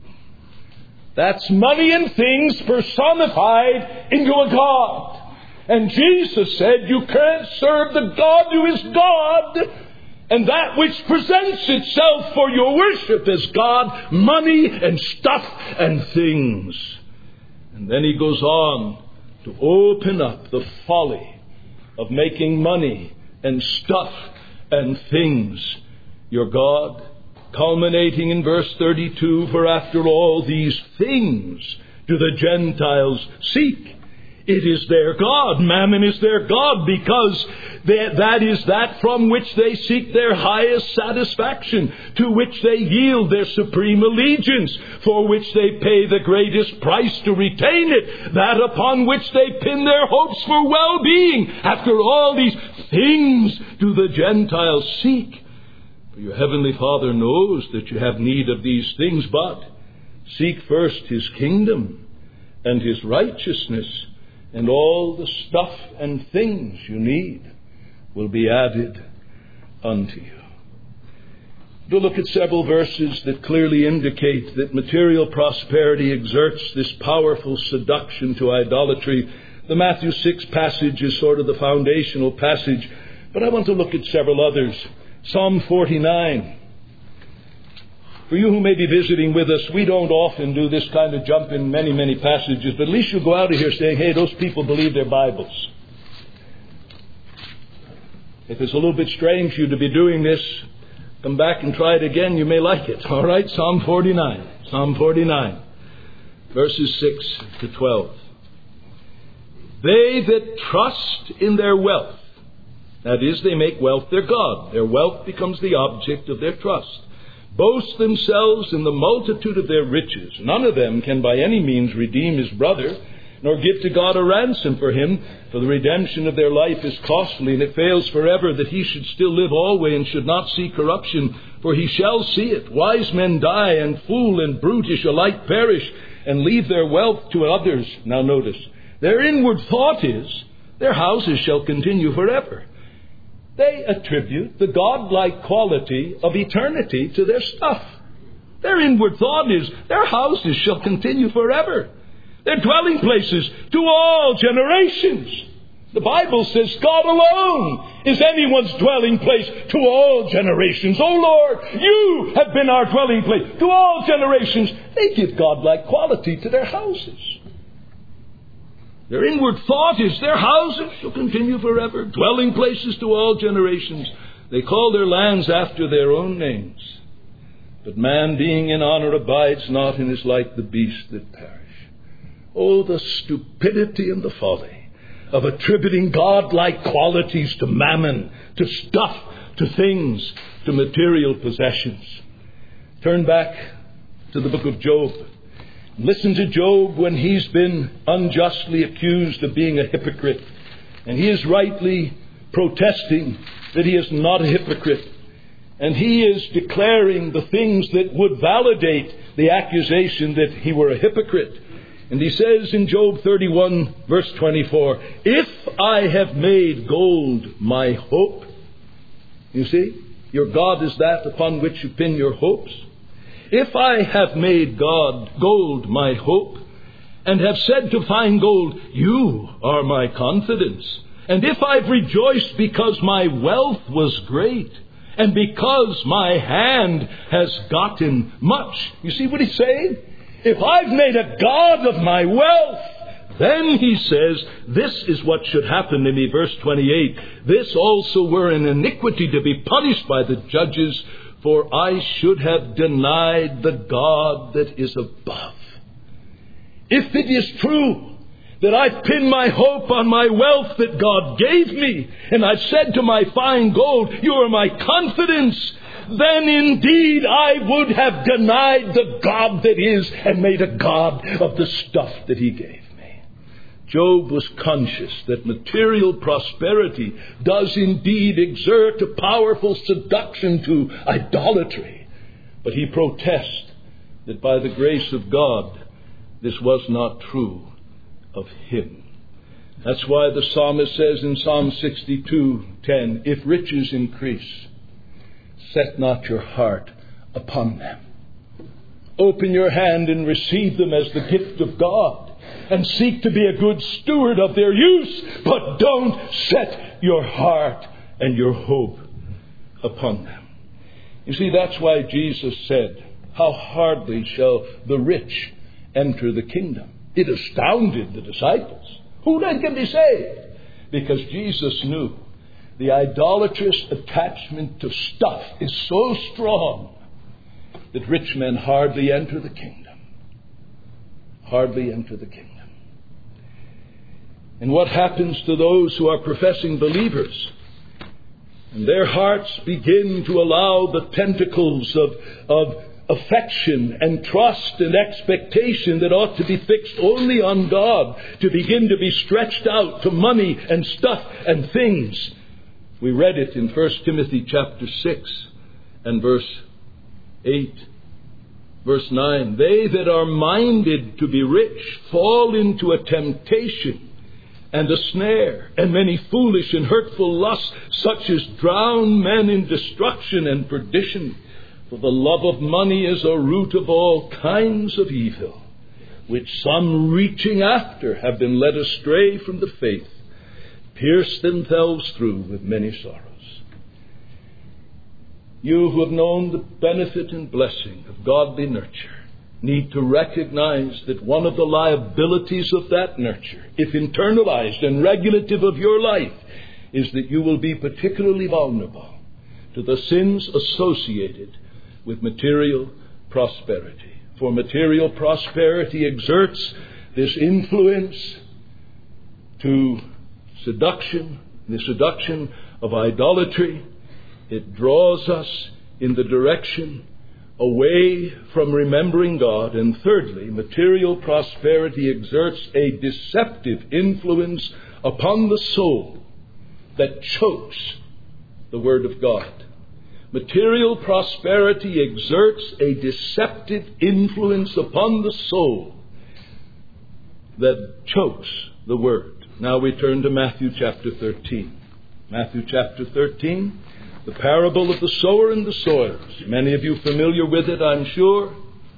That's money and things personified into a God. And Jesus said you can't serve the God who is God and that which presents itself for your worship as God, money and stuff and things. And then he goes on to open up the folly of making money and stuff and things your God, culminating in verse thirty-two, for after all these things do the Gentiles seek. It is their God. Mammon is their God because they, that is that from which they seek their highest satisfaction, to which they yield their supreme allegiance, for which they pay the greatest price to retain it, that upon which they pin their hopes for well-being. After all these things do the Gentiles seek. For your heavenly Father knows that you have need of these things, but seek first his kingdom and his righteousness, and all the stuff and things you need will be added unto you. To look at several verses that clearly indicate that material prosperity exerts this powerful seduction to idolatry. The Matthew six passage is sort of the foundational passage, but I want to look at several others. Psalm forty-nine. For you who may be visiting with us, we don't often do this kind of jump in many, many passages, but at least you'll go out of here saying, hey, those people believe their Bibles. If it's a little bit strange for you to be doing this, come back and try it again. You may like it. All right, Psalm forty-nine. Psalm forty-nine, verses six to twelve. They that trust in their wealth, that is, they make wealth their God. Their wealth becomes the object of their trust. Boast themselves in the multitude of their riches. None of them can by any means redeem his brother, nor give to God a ransom for him. For the redemption of their life is costly, and it fails forever, that he should still live always and should not see corruption, for he shall see it. Wise men die, and fool and brutish alike perish, and leave their wealth to others. Now notice, their inward thought is, their houses shall continue forever. They attribute the godlike quality of eternity to their stuff. Their inward thought is, their houses shall continue forever. Their dwelling places to all generations. The Bible says God alone is anyone's dwelling place to all generations. Oh Lord, you have been our dwelling place to all generations. They give godlike quality to their houses. Their inward thought is their houses shall continue forever, dwelling places to all generations. They call their lands after their own names. But man being in honor abides not, and is like the beasts that perish. Oh, the stupidity and the folly of attributing godlike qualities to mammon, to stuff, to things, to material possessions. Turn back to the book of Job. Listen to Job when he's been unjustly accused of being a hypocrite. And he is rightly protesting that he is not a hypocrite. And he is declaring the things that would validate the accusation that he were a hypocrite. And he says in Job thirty-one, verse twenty-four, if I have made gold my hope. You see, your God is that upon which you pin your hopes. If I have made God gold my hope, and have said to fine gold, you are my confidence, and if I've rejoiced because my wealth was great, and because my hand has gotten much. You see what he's saying? If I've made a God of my wealth, Then he says, this is what should happen in verse twenty-eight. This also were an iniquity to be punished by the judges, for I should have denied the God that is above. If it is true that I've pinned my hope on my wealth that God gave me, and I've said to my fine gold, you are my confidence, then indeed I would have denied the God that is and made a God of the stuff that he gave me. Job was conscious that material prosperity does indeed exert a powerful seduction to idolatry. But he protests that by the grace of God, this was not true of him. That's why the psalmist says in Psalm sixty-two ten, if riches increase, set not your heart upon them. Open your hand and receive them as the gift of God, and seek to be a good steward of their use, but don't set your heart and your hope upon them. You see, that's why Jesus said, how hardly shall the rich enter the kingdom. It astounded the disciples. Who then can be saved? Because Jesus knew the idolatrous attachment to stuff is so strong that rich men hardly enter the kingdom. Hardly enter the kingdom. And what happens to those who are professing believers? And their hearts begin to allow the tentacles of, of affection and trust and expectation that ought to be fixed only on God to begin to be stretched out to money and stuff and things. We read it in First Timothy chapter six and verse eight. Verse nine, they that are minded to be rich fall into a temptation and a snare, and many foolish and hurtful lusts, such as drown men in destruction and perdition. For the love of money is a root of all kinds of evil, which some reaching after have been led astray from the faith, pierced themselves through with many sorrows. You who have known the benefit and blessing of godly nurture need to recognize that one of the liabilities of that nurture, if internalized and regulative of your life, is that you will be particularly vulnerable to the sins associated with material prosperity. For material prosperity exerts this influence to seduction, the seduction of idolatry. It draws us in the direction away from remembering God. And thirdly, material prosperity exerts a deceptive influence upon the soul that chokes the Word of God. Material prosperity exerts a deceptive influence upon the soul that chokes the Word. Now we turn to Matthew chapter thirteen. Matthew chapter thirteen, the parable of the sower and the soils. Many of you familiar with it, I'm sure.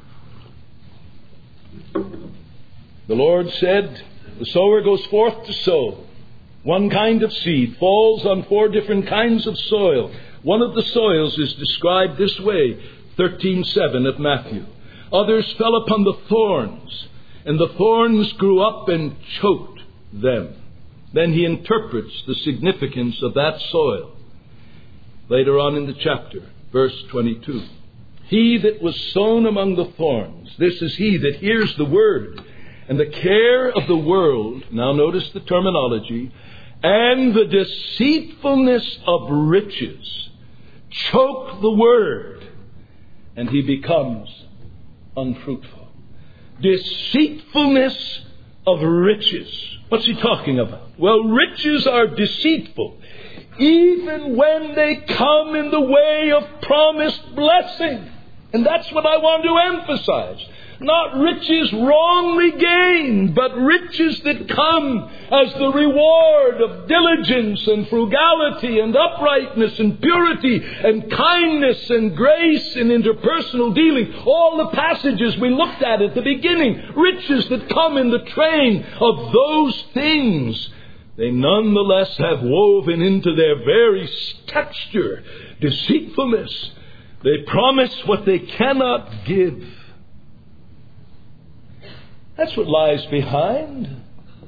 The Lord said, the sower goes forth to sow. One kind of seed falls on four different kinds of soil. One of the soils is described this way, thirteen seven of Matthew. Others fell upon the thorns, and the thorns grew up and choked them. Then he interprets the significance of that soil. Later on in the chapter, verse twenty-two. He that was sown among the thorns, this is he that hears the word, and the care of the world, now notice the terminology, and the deceitfulness of riches choke the word, and he becomes unfruitful. Deceitfulness of riches. What's he talking about? Well, riches are deceitful, even when they come in the way of promised blessing. And that's what I want to emphasize. Not riches wrongly gained, but riches that come as the reward of diligence and frugality and uprightness and purity and kindness and grace and interpersonal dealing. All the passages we looked at at the beginning. Riches that come in the train of those things. They nonetheless have woven into their very texture deceitfulness. They promise what they cannot give. That's what lies behind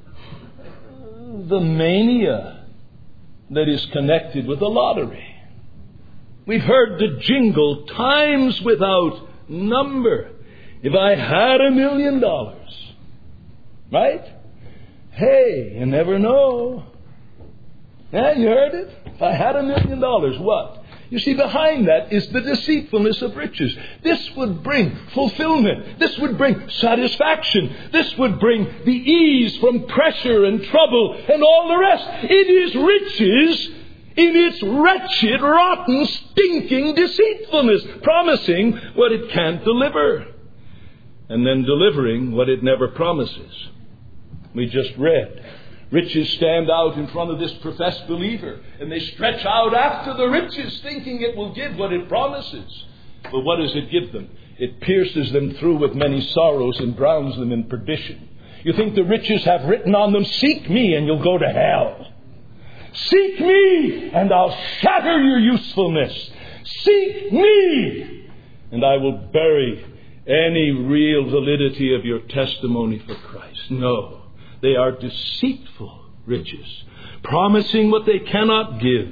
the mania that is connected with the lottery. We've heard the jingle times without number. If I had a million dollars, right? Hey, you never know. Yeah, you heard it? If I had a million dollars, what? You see, behind that is the deceitfulness of riches. This would bring fulfillment. This would bring satisfaction. This would bring the ease from pressure and trouble and all the rest. It is riches in its wretched, rotten, stinking deceitfulness, promising what it can't deliver, and then delivering what it never promises. We just read, riches stand out in front of this professed believer, and they stretch out after the riches, thinking it will give what it promises. But what does it give them? It pierces them through with many sorrows and drowns them in perdition. You think the riches have written on them, seek me and you'll go to hell. Seek me and I'll shatter your usefulness. Seek me and I will bury any real validity of your testimony for Christ. No, they are deceitful riches, promising what they cannot give,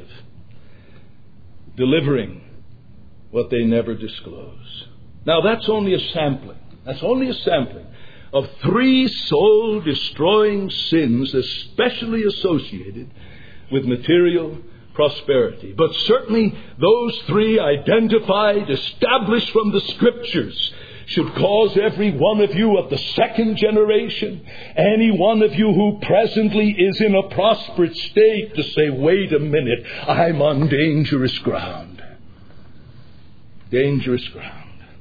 delivering what they never disclose. Now that's only a sampling. That's only a sampling of three soul-destroying sins especially associated with material prosperity. But certainly those three identified, established from the Scriptures, should cause every one of you of the second generation, any one of you who presently is in a prosperous state, to say, wait a minute, I'm on dangerous ground. Dangerous ground.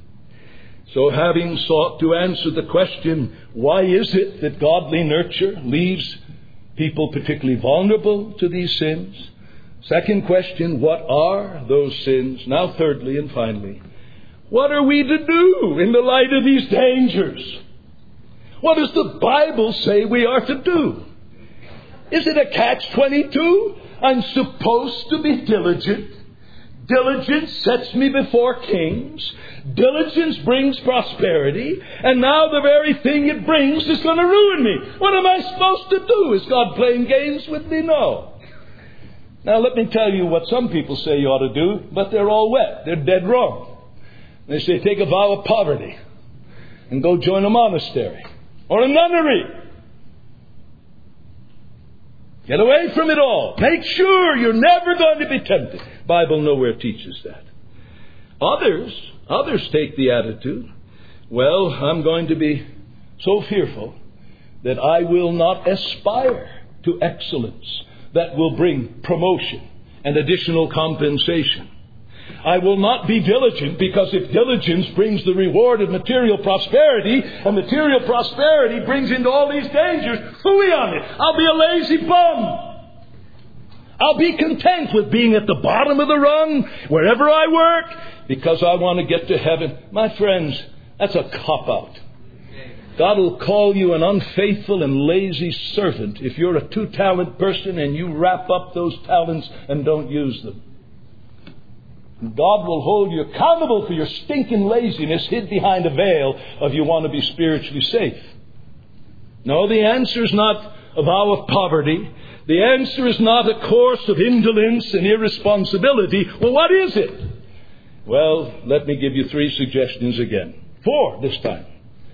So having sought to answer the question, why is it that godly nurture leaves people particularly vulnerable to these sins? Second question, what are those sins? Now thirdly and finally, what are we to do in the light of these dangers? What does the Bible say we are to do? Is it a catch twenty-two? I'm supposed to be diligent. Diligence sets me before kings. Diligence brings prosperity. And now the very thing it brings is going to ruin me. What am I supposed to do? Is God playing games with me? No. Now let me tell you what some people say you ought to do, but they're all wet. They're dead wrong. They say take a vow of poverty and go join a monastery or a nunnery. Get away from it all. Make sure you're never going to be tempted. Bible nowhere teaches that. Others, others take the attitude, well, I'm going to be so fearful that I will not aspire to excellence that will bring promotion and additional compensation. I will not be diligent, because if diligence brings the reward of material prosperity, and material prosperity brings into all these dangers, phooey on it. I'll be a lazy bum. I'll be content with being at the bottom of the rung wherever I work, because I want to get to heaven. My friends, that's a cop-out. God will call you an unfaithful and lazy servant if you're a two-talent person and you wrap up those talents and don't use them. God will hold you accountable for your stinking laziness hid behind a veil of you want to be spiritually safe. No, the answer is not a vow of poverty. The answer is not a course of indolence and irresponsibility. Well, what is it? Well, let me give you three suggestions again. Four this time.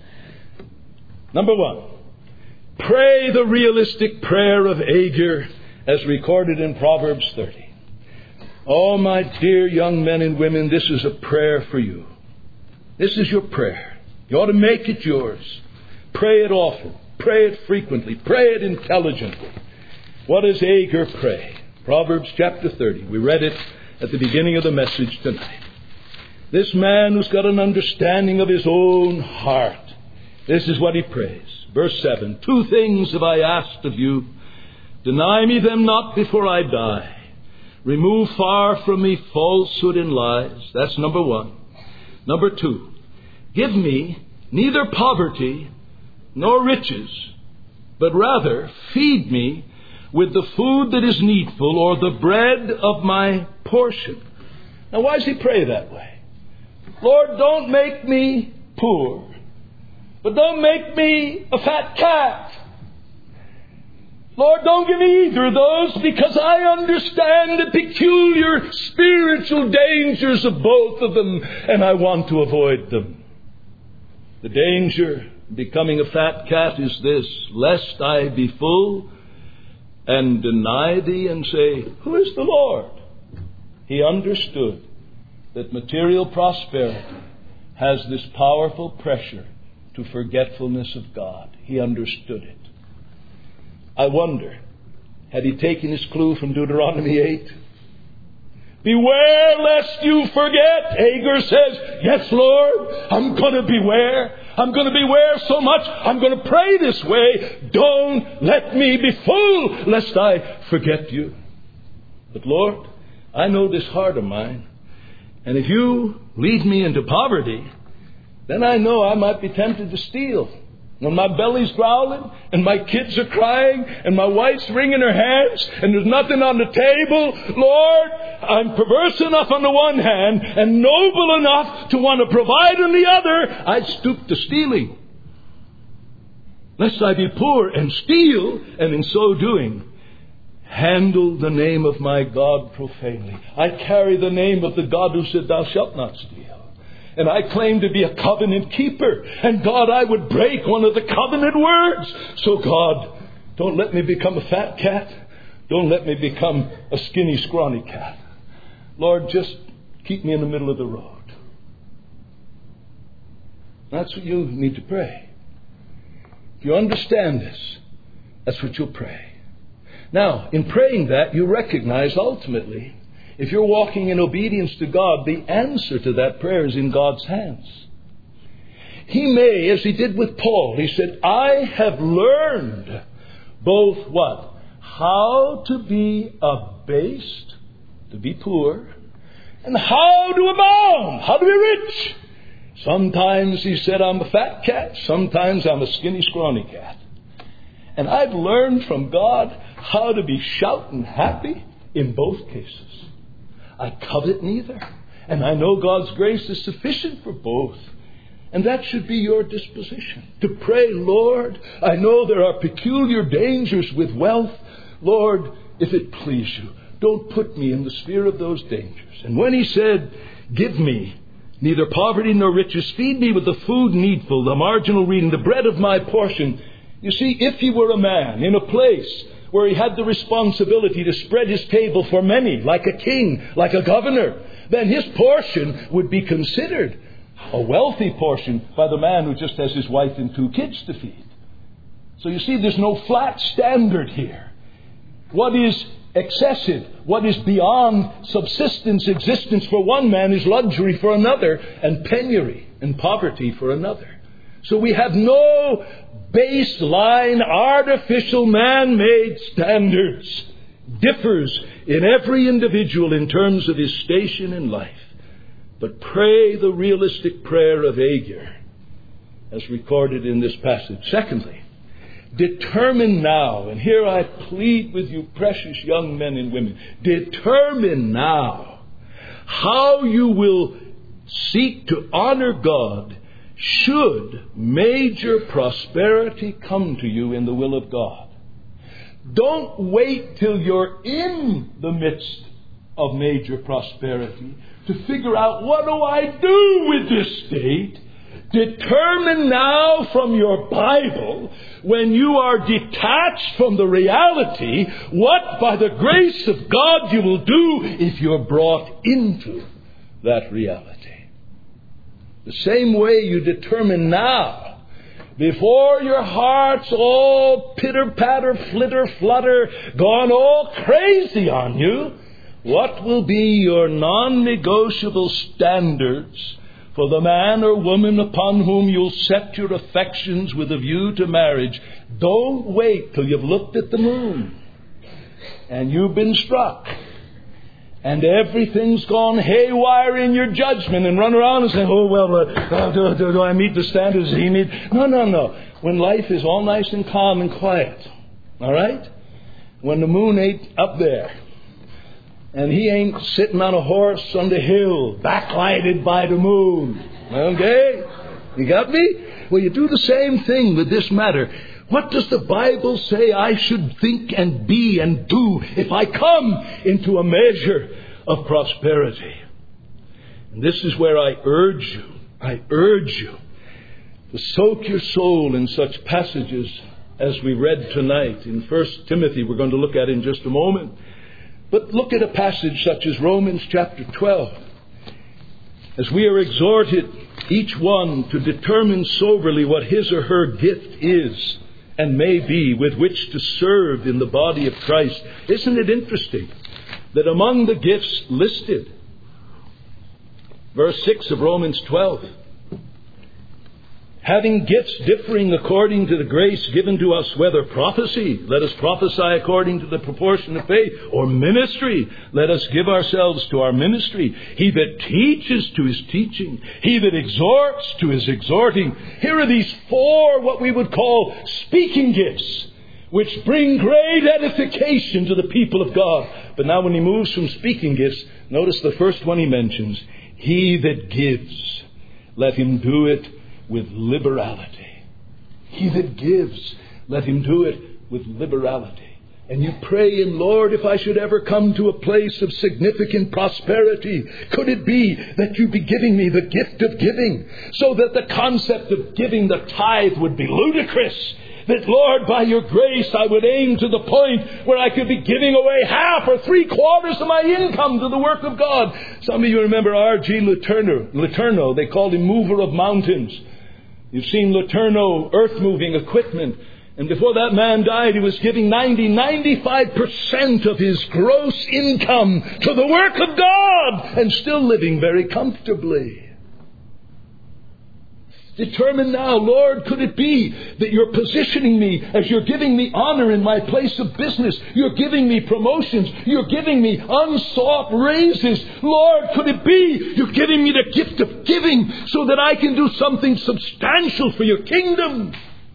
Number one, pray the realistic prayer of Agur as recorded in Proverbs thirty. Oh, my dear young men and women, this is a prayer for you. This is your prayer. You ought to make it yours. Pray it often. Pray it frequently. Pray it intelligently. What does Agur pray? Proverbs chapter thirty. We read it at the beginning of the message tonight. This man who's got an understanding of his own heart, this is what he prays. Verse seven. Two things have I asked of you. Deny me them not before I die. Remove far from me falsehood and lies. That's number one. Number two, give me neither poverty nor riches, but rather feed me with the food that is needful, or the bread of my portion. Now, why does he pray that way? Lord, don't make me poor, but don't make me a fat cat. Lord, don't give me either of those, because I understand the peculiar spiritual dangers of both of them, and I want to avoid them. The danger of becoming a fat cat is this: lest I be full and deny thee and say, who is the Lord? He understood that material prosperity has this powerful pressure to forgetfulness of God. He understood it. I wonder, had he taken his clue from Deuteronomy eight? Beware lest you forget. Hagar says, yes, Lord, I'm going to beware. I'm going to beware so much, I'm going to pray this way. Don't let me be full, lest I forget you. But Lord, I know this heart of mine, and if you lead me into poverty, then I know I might be tempted to steal. When my belly's growling, and my kids are crying, and my wife's wringing her hands, and there's nothing on the table, Lord, I'm perverse enough on the one hand, and noble enough to want to provide on the other, I stoop to stealing. Lest I be poor and steal, and in so doing, handle the name of my God profanely. I carry the name of the God who said, thou shalt not steal. And I claim to be a covenant keeper. And God, I would break one of the covenant words. So God, don't let me become a fat cat. Don't let me become a skinny, scrawny cat. Lord, just keep me in the middle of the road. That's what you need to pray. If you understand this, that's what you'll pray. Now, in praying that, you recognize ultimately, if you're walking in obedience to God, the answer to that prayer is in God's hands. He may, as he did with Paul, he said, I have learned both what? How to be abased, to be poor, and how to abound, how to be rich. Sometimes he said, I'm a fat cat. Sometimes I'm a skinny, scrawny cat. And I've learned from God how to be shouting happy in both cases. I covet neither. And I know God's grace is sufficient for both. And that should be your disposition. To pray, Lord, I know there are peculiar dangers with wealth. Lord, if it please you, don't put me in the sphere of those dangers. And when he said, give me neither poverty nor riches, feed me with the food needful, the marginal reading, the bread of my portion. You see, if he were a man in a place where he had the responsibility to spread his table for many, like a king, like a governor, then his portion would be considered a wealthy portion by the man who just has his wife and two kids to feed. So you see, there's no flat standard here. What is excessive, what is beyond subsistence, existence for one man is luxury for another, and penury and poverty for another. So we have no baseline, artificial, man-made standards. Differs in every individual in terms of his station in life. But pray the realistic prayer of Agur, as recorded in this passage. Secondly, determine now, and here I plead with you, precious young men and women, determine now how you will seek to honor God should major prosperity come to you in the will of God. Don't wait till you're in the midst of major prosperity to figure out, what do I do with this state? Determine now from your Bible, when you are detached from the reality, what by the grace of God you will do if you're brought into that reality. The same way you determine now, before your heart's all pitter-patter, flitter-flutter, gone all crazy on you, what will be your non-negotiable standards for the man or woman upon whom you'll set your affections with a view to marriage? Don't wait till you've looked at the moon and you've been struck and everything's gone haywire in your judgment and run around and say, oh, well, uh, do, do, do I meet the standards he meets? No, no, no. When life is all nice and calm and quiet, all right? When the moon ain't up there and he ain't sitting on a horse on the hill, backlighted by the moon. Okay? You got me? Well, you do the same thing with this matter. What does the Bible say I should think and be and do if I come into a measure of prosperity? And this is where I urge you, I urge you to soak your soul in such passages as we read tonight in First Timothy, we're going to look at in just a moment. But look at a passage such as Romans chapter twelve. As we are exhorted, each one to determine soberly what his or her gift is and may be with which to serve in the body of Christ. Isn't it interesting that among the gifts listed, verse six of Romans twelve, having gifts differing according to the grace given to us, whether prophecy, let us prophesy according to the proportion of faith, or ministry, let us give ourselves to our ministry. He that teaches to his teaching, he that exhorts to his exhorting. Here are these four, what we would call speaking gifts, which bring great edification to the people of God. But now when he moves from speaking gifts, notice the first one he mentions, he that gives, let him do it with liberality. He that gives, let him do it with liberality. And you pray in, Lord, if I should ever come to a place of significant prosperity, could it be that you be giving me the gift of giving, so that the concept of giving the tithe would be ludicrous? That, Lord, by your grace, I would aim to the point where I could be giving away half or three quarters of my income to the work of God. Some of you remember R G Letourneau. Letourneau, they called him mover of mountains. You've seen Letourneau earth-moving equipment. And before that man died, he was giving ninety, ninety-five percent of his gross income to the work of God and still living very comfortably. Determine now, Lord, could it be that you're positioning me as you're giving me honor in my place of business? You're giving me promotions. You're giving me unsought raises. Lord, could it be you're giving me the gift of giving so that I can do something substantial for your kingdom?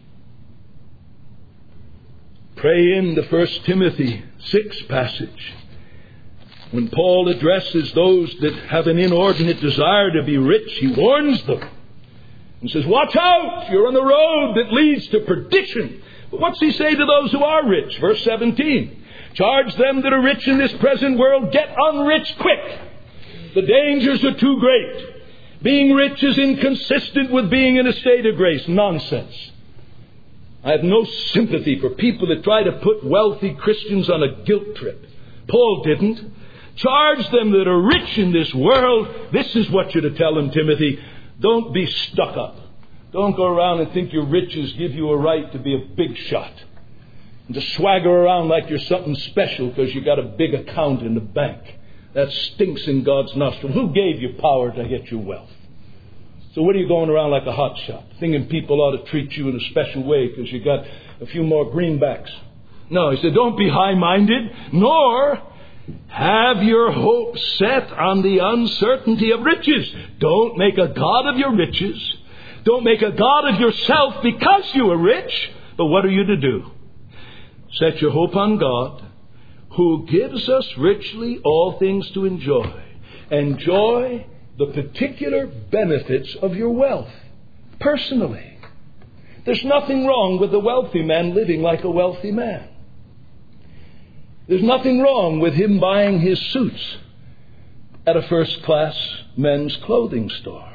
Pray in the First Timothy six passage. When Paul addresses those that have an inordinate desire to be rich, he warns them. And says, watch out, you're on the road that leads to perdition. But what's he say to those who are rich? Verse seventeen. Charge them that are rich in this present world, get unrich quick. The dangers are too great. Being rich is inconsistent with being in a state of grace. Nonsense. I have no sympathy for people that try to put wealthy Christians on a guilt trip. Paul didn't. Charge them that are rich in this world. This is what you're to tell them, Timothy. Don't be stuck up. Don't go around and think your riches give you a right to be a big shot. And to swagger around like you're something special because you got a big account in the bank. That stinks in God's nostril. Who gave you power to get your wealth? So what are you going around like a hot shot, thinking people ought to treat you in a special way because you got a few more greenbacks? No, he said, don't be high-minded, nor have your hope set on the uncertainty of riches. Don't make a god of your riches. Don't make a god of yourself because you are rich. But what are you to do? Set your hope on God, who gives us richly all things to enjoy. Enjoy the particular benefits of your wealth personally. There's nothing wrong with the wealthy man living like a wealthy man. There's nothing wrong with him buying his suits at a first-class men's clothing store.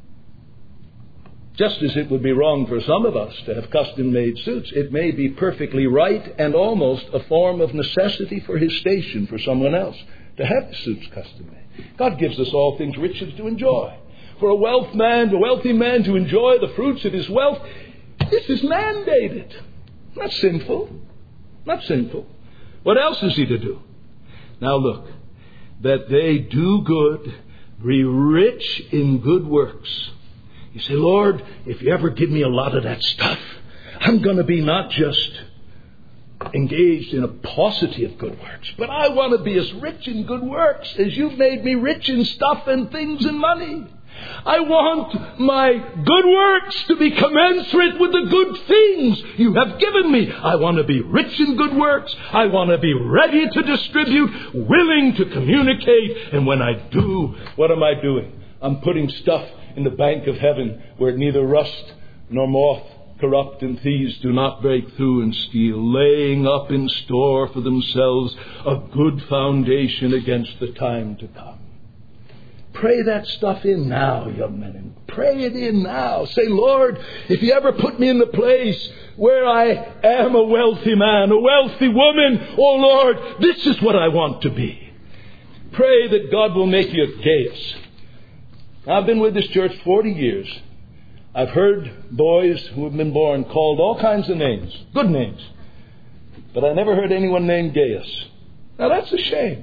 Just as it would be wrong for some of us to have custom-made suits, it may be perfectly right and almost a form of necessity for his station for someone else to have the suits custom-made. God gives us all things riches to enjoy. For a wealth man, a wealthy man to enjoy the fruits of his wealth, this is mandated. Not sinful. Not sinful. What else is he to do? Now look, that they do good, be rich in good works. You say, Lord, if you ever give me a lot of that stuff, I'm going to be not just engaged in a paucity of good works, but I want to be as rich in good works as you've made me rich in stuff and things and money. I want my good works to be commensurate with the good things you have given me. I want to be rich in good works. I want to be ready to distribute, willing to communicate. And when I do, what am I doing? I'm putting stuff in the bank of heaven where neither rust nor moth corrupt and thieves do not break through and steal, laying up in store for themselves a good foundation against the time to come. Pray that stuff in now, young men. Pray it in now. Say, Lord, if you ever put me in the place where I am a wealthy man, a wealthy woman, oh Lord, this is what I want to be. Pray that God will make you a Gaius. I've been with this church forty years. I've heard boys who have been born called all kinds of names, good names. But I never heard anyone named Gaius. Now that's a shame.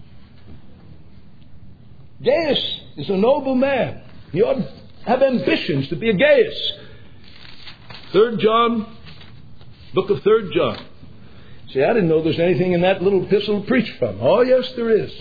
Gaius is a noble man. He ought to have ambitions to be a Gaius. Third John, book of Third John. See, I didn't know there's anything in that little epistle to preach from. Oh, yes, there is.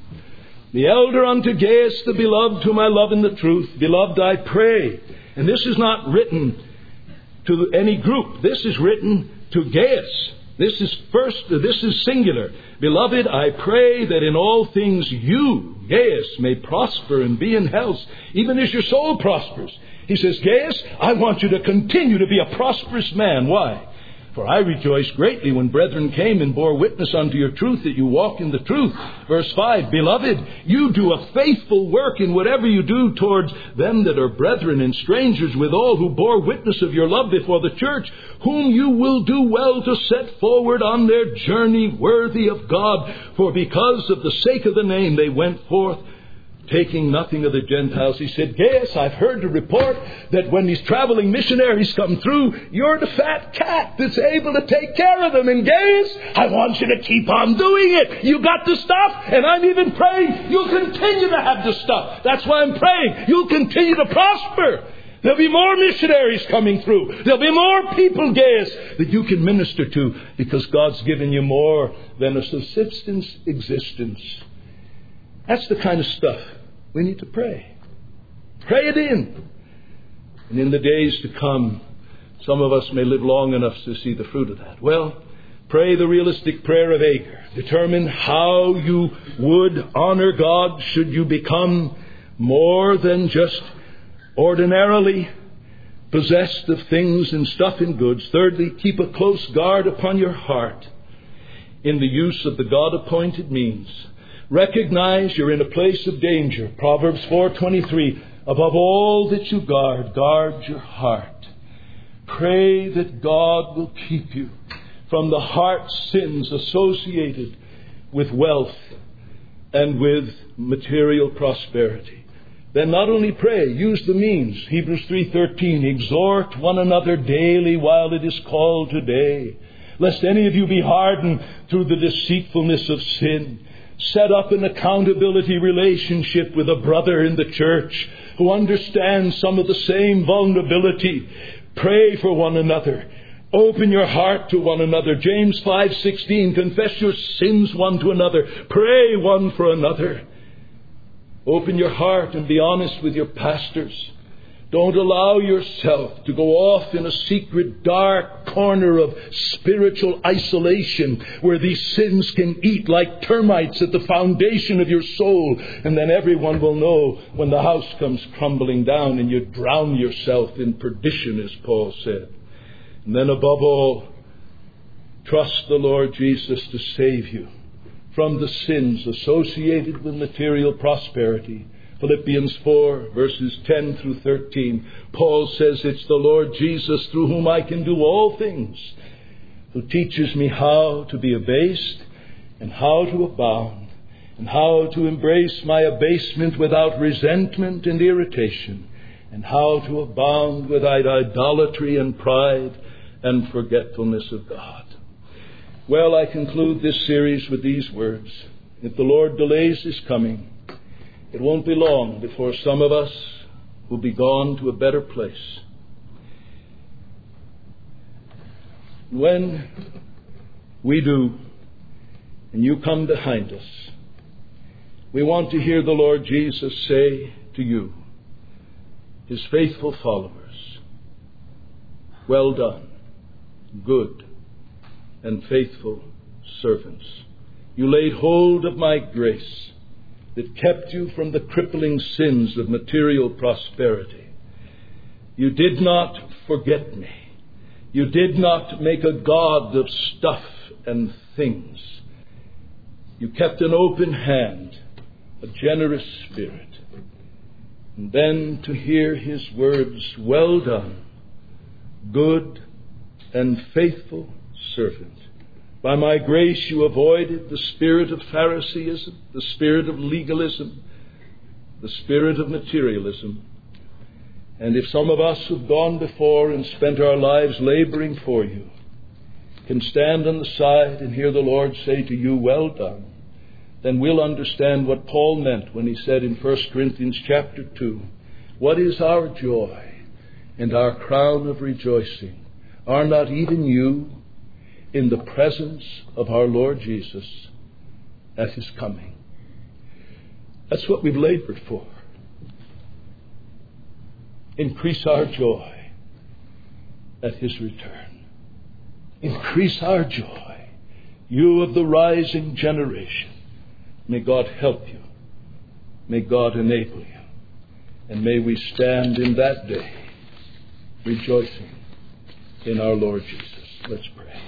The elder unto Gaius, the beloved, whom I love in the truth. Beloved, I pray. And this is not written to any group. This is written to Gaius. This is first, this is singular. Beloved, I pray that in all things you, Gaius, may prosper and be in health, even as your soul prospers. He says, Gaius, I want you to continue to be a prosperous man. Why? For I rejoiced greatly when brethren came and bore witness unto your truth, that you walk in the truth. Verse five, Beloved, you do a faithful work in whatever you do towards them that are brethren and strangers withal, who bore witness of your love before the church, whom you will do well to set forward on their journey worthy of God. For because of the sake of the name they went forth, taking nothing of the Gentiles. He said, Gaius, I've heard the report that when these traveling missionaries come through, you're the fat cat that's able to take care of them. And Gaius, I want you to keep on doing it. You got the stuff, and I'm even praying you'll continue to have the stuff. That's why I'm praying you'll continue to prosper. There'll be more missionaries coming through. There'll be more people, Gaius, that you can minister to, because God's given you more than a subsistence existence. That's the kind of stuff we need to pray. Pray it in. And in the days to come, some of us may live long enough to see the fruit of that. Well, pray the realistic prayer of Agur. Determine how you would honor God should you become more than just ordinarily possessed of things and stuff and goods. Thirdly, keep a close guard upon your heart in the use of the God-appointed means. Recognize you're in a place of danger. Proverbs four twenty-three, above all that you guard, guard your heart. Pray that God will keep you from the heart sins associated with wealth and with material prosperity. Then not only pray, use the means. Hebrews three thirteen, exhort one another daily while it is called today, lest any of you be hardened through the deceitfulness of sin. Set up an accountability relationship with a brother in the church who understands some of the same vulnerability. Pray for one another. Open your heart to one another. James five sixteen, confess your sins one to another. Pray one for another. Open your heart and be honest with your pastors. Don't allow yourself to go off in a secret dark corner of spiritual isolation where these sins can eat like termites at the foundation of your soul. And then everyone will know when the house comes crumbling down and you drown yourself in perdition, as Paul said. And then above all, trust the Lord Jesus to save you from the sins associated with material prosperity. Philippians four, verses ten through thirteen. Paul says it's the Lord Jesus through whom I can do all things, who teaches me how to be abased and how to abound, and how to embrace my abasement without resentment and irritation, and how to abound without idolatry and pride and forgetfulness of God. Well, I conclude this series with these words. If the Lord delays His coming, it won't be long before some of us will be gone to a better place. When we do, and you come behind us, we want to hear the Lord Jesus say to you, His faithful followers, well done, good and faithful servants. You laid hold of my grace that kept you from the crippling sins of material prosperity. You did not forget me. You did not make a god of stuff and things. You kept an open hand, a generous spirit. And then to hear his words, "Well done, good and faithful servant. By my grace you avoided the spirit of Phariseeism, the spirit of legalism, the spirit of materialism." And if some of us who've gone before and spent our lives laboring for you can stand on the side and hear the Lord say to you, "Well done," then we'll understand what Paul meant when he said in First Corinthians chapter two, "What is our joy and our crown of rejoicing? Are not even you in the presence of our Lord Jesus at his coming?" That's what we've labored for. Increase our joy at his return. Increase our joy, you of the rising generation. May God help you. May God enable you. And may we stand in that day rejoicing in our Lord Jesus. Let's pray.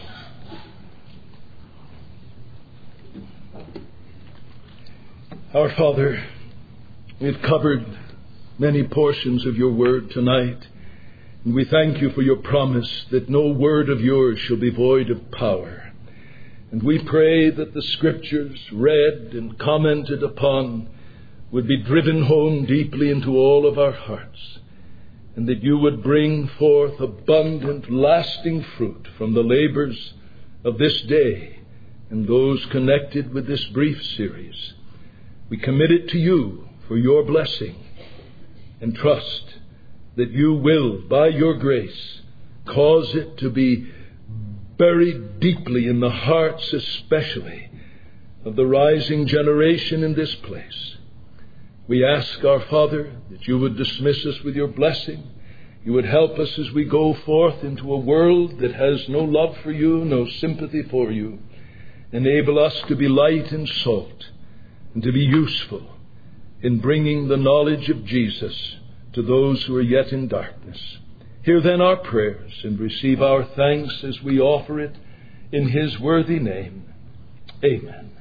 Our Father, we've covered many portions of your word tonight, and we thank you for your promise that no word of yours shall be void of power. And we pray that the scriptures read and commented upon would be driven home deeply into all of our hearts, and that you would bring forth abundant, lasting fruit from the labors of this day and those connected with this brief series. We commit it to you for your blessing, and trust that you will, by your grace, cause it to be buried deeply in the hearts especially of the rising generation in this place. We ask, our Father, that you would dismiss us with your blessing. You would help us as we go forth into a world that has no love for you, no sympathy for you. Enable us to be light and salt, and to be useful in bringing the knowledge of Jesus to those who are yet in darkness. Hear then our prayers and receive our thanks as we offer it in his worthy name. Amen.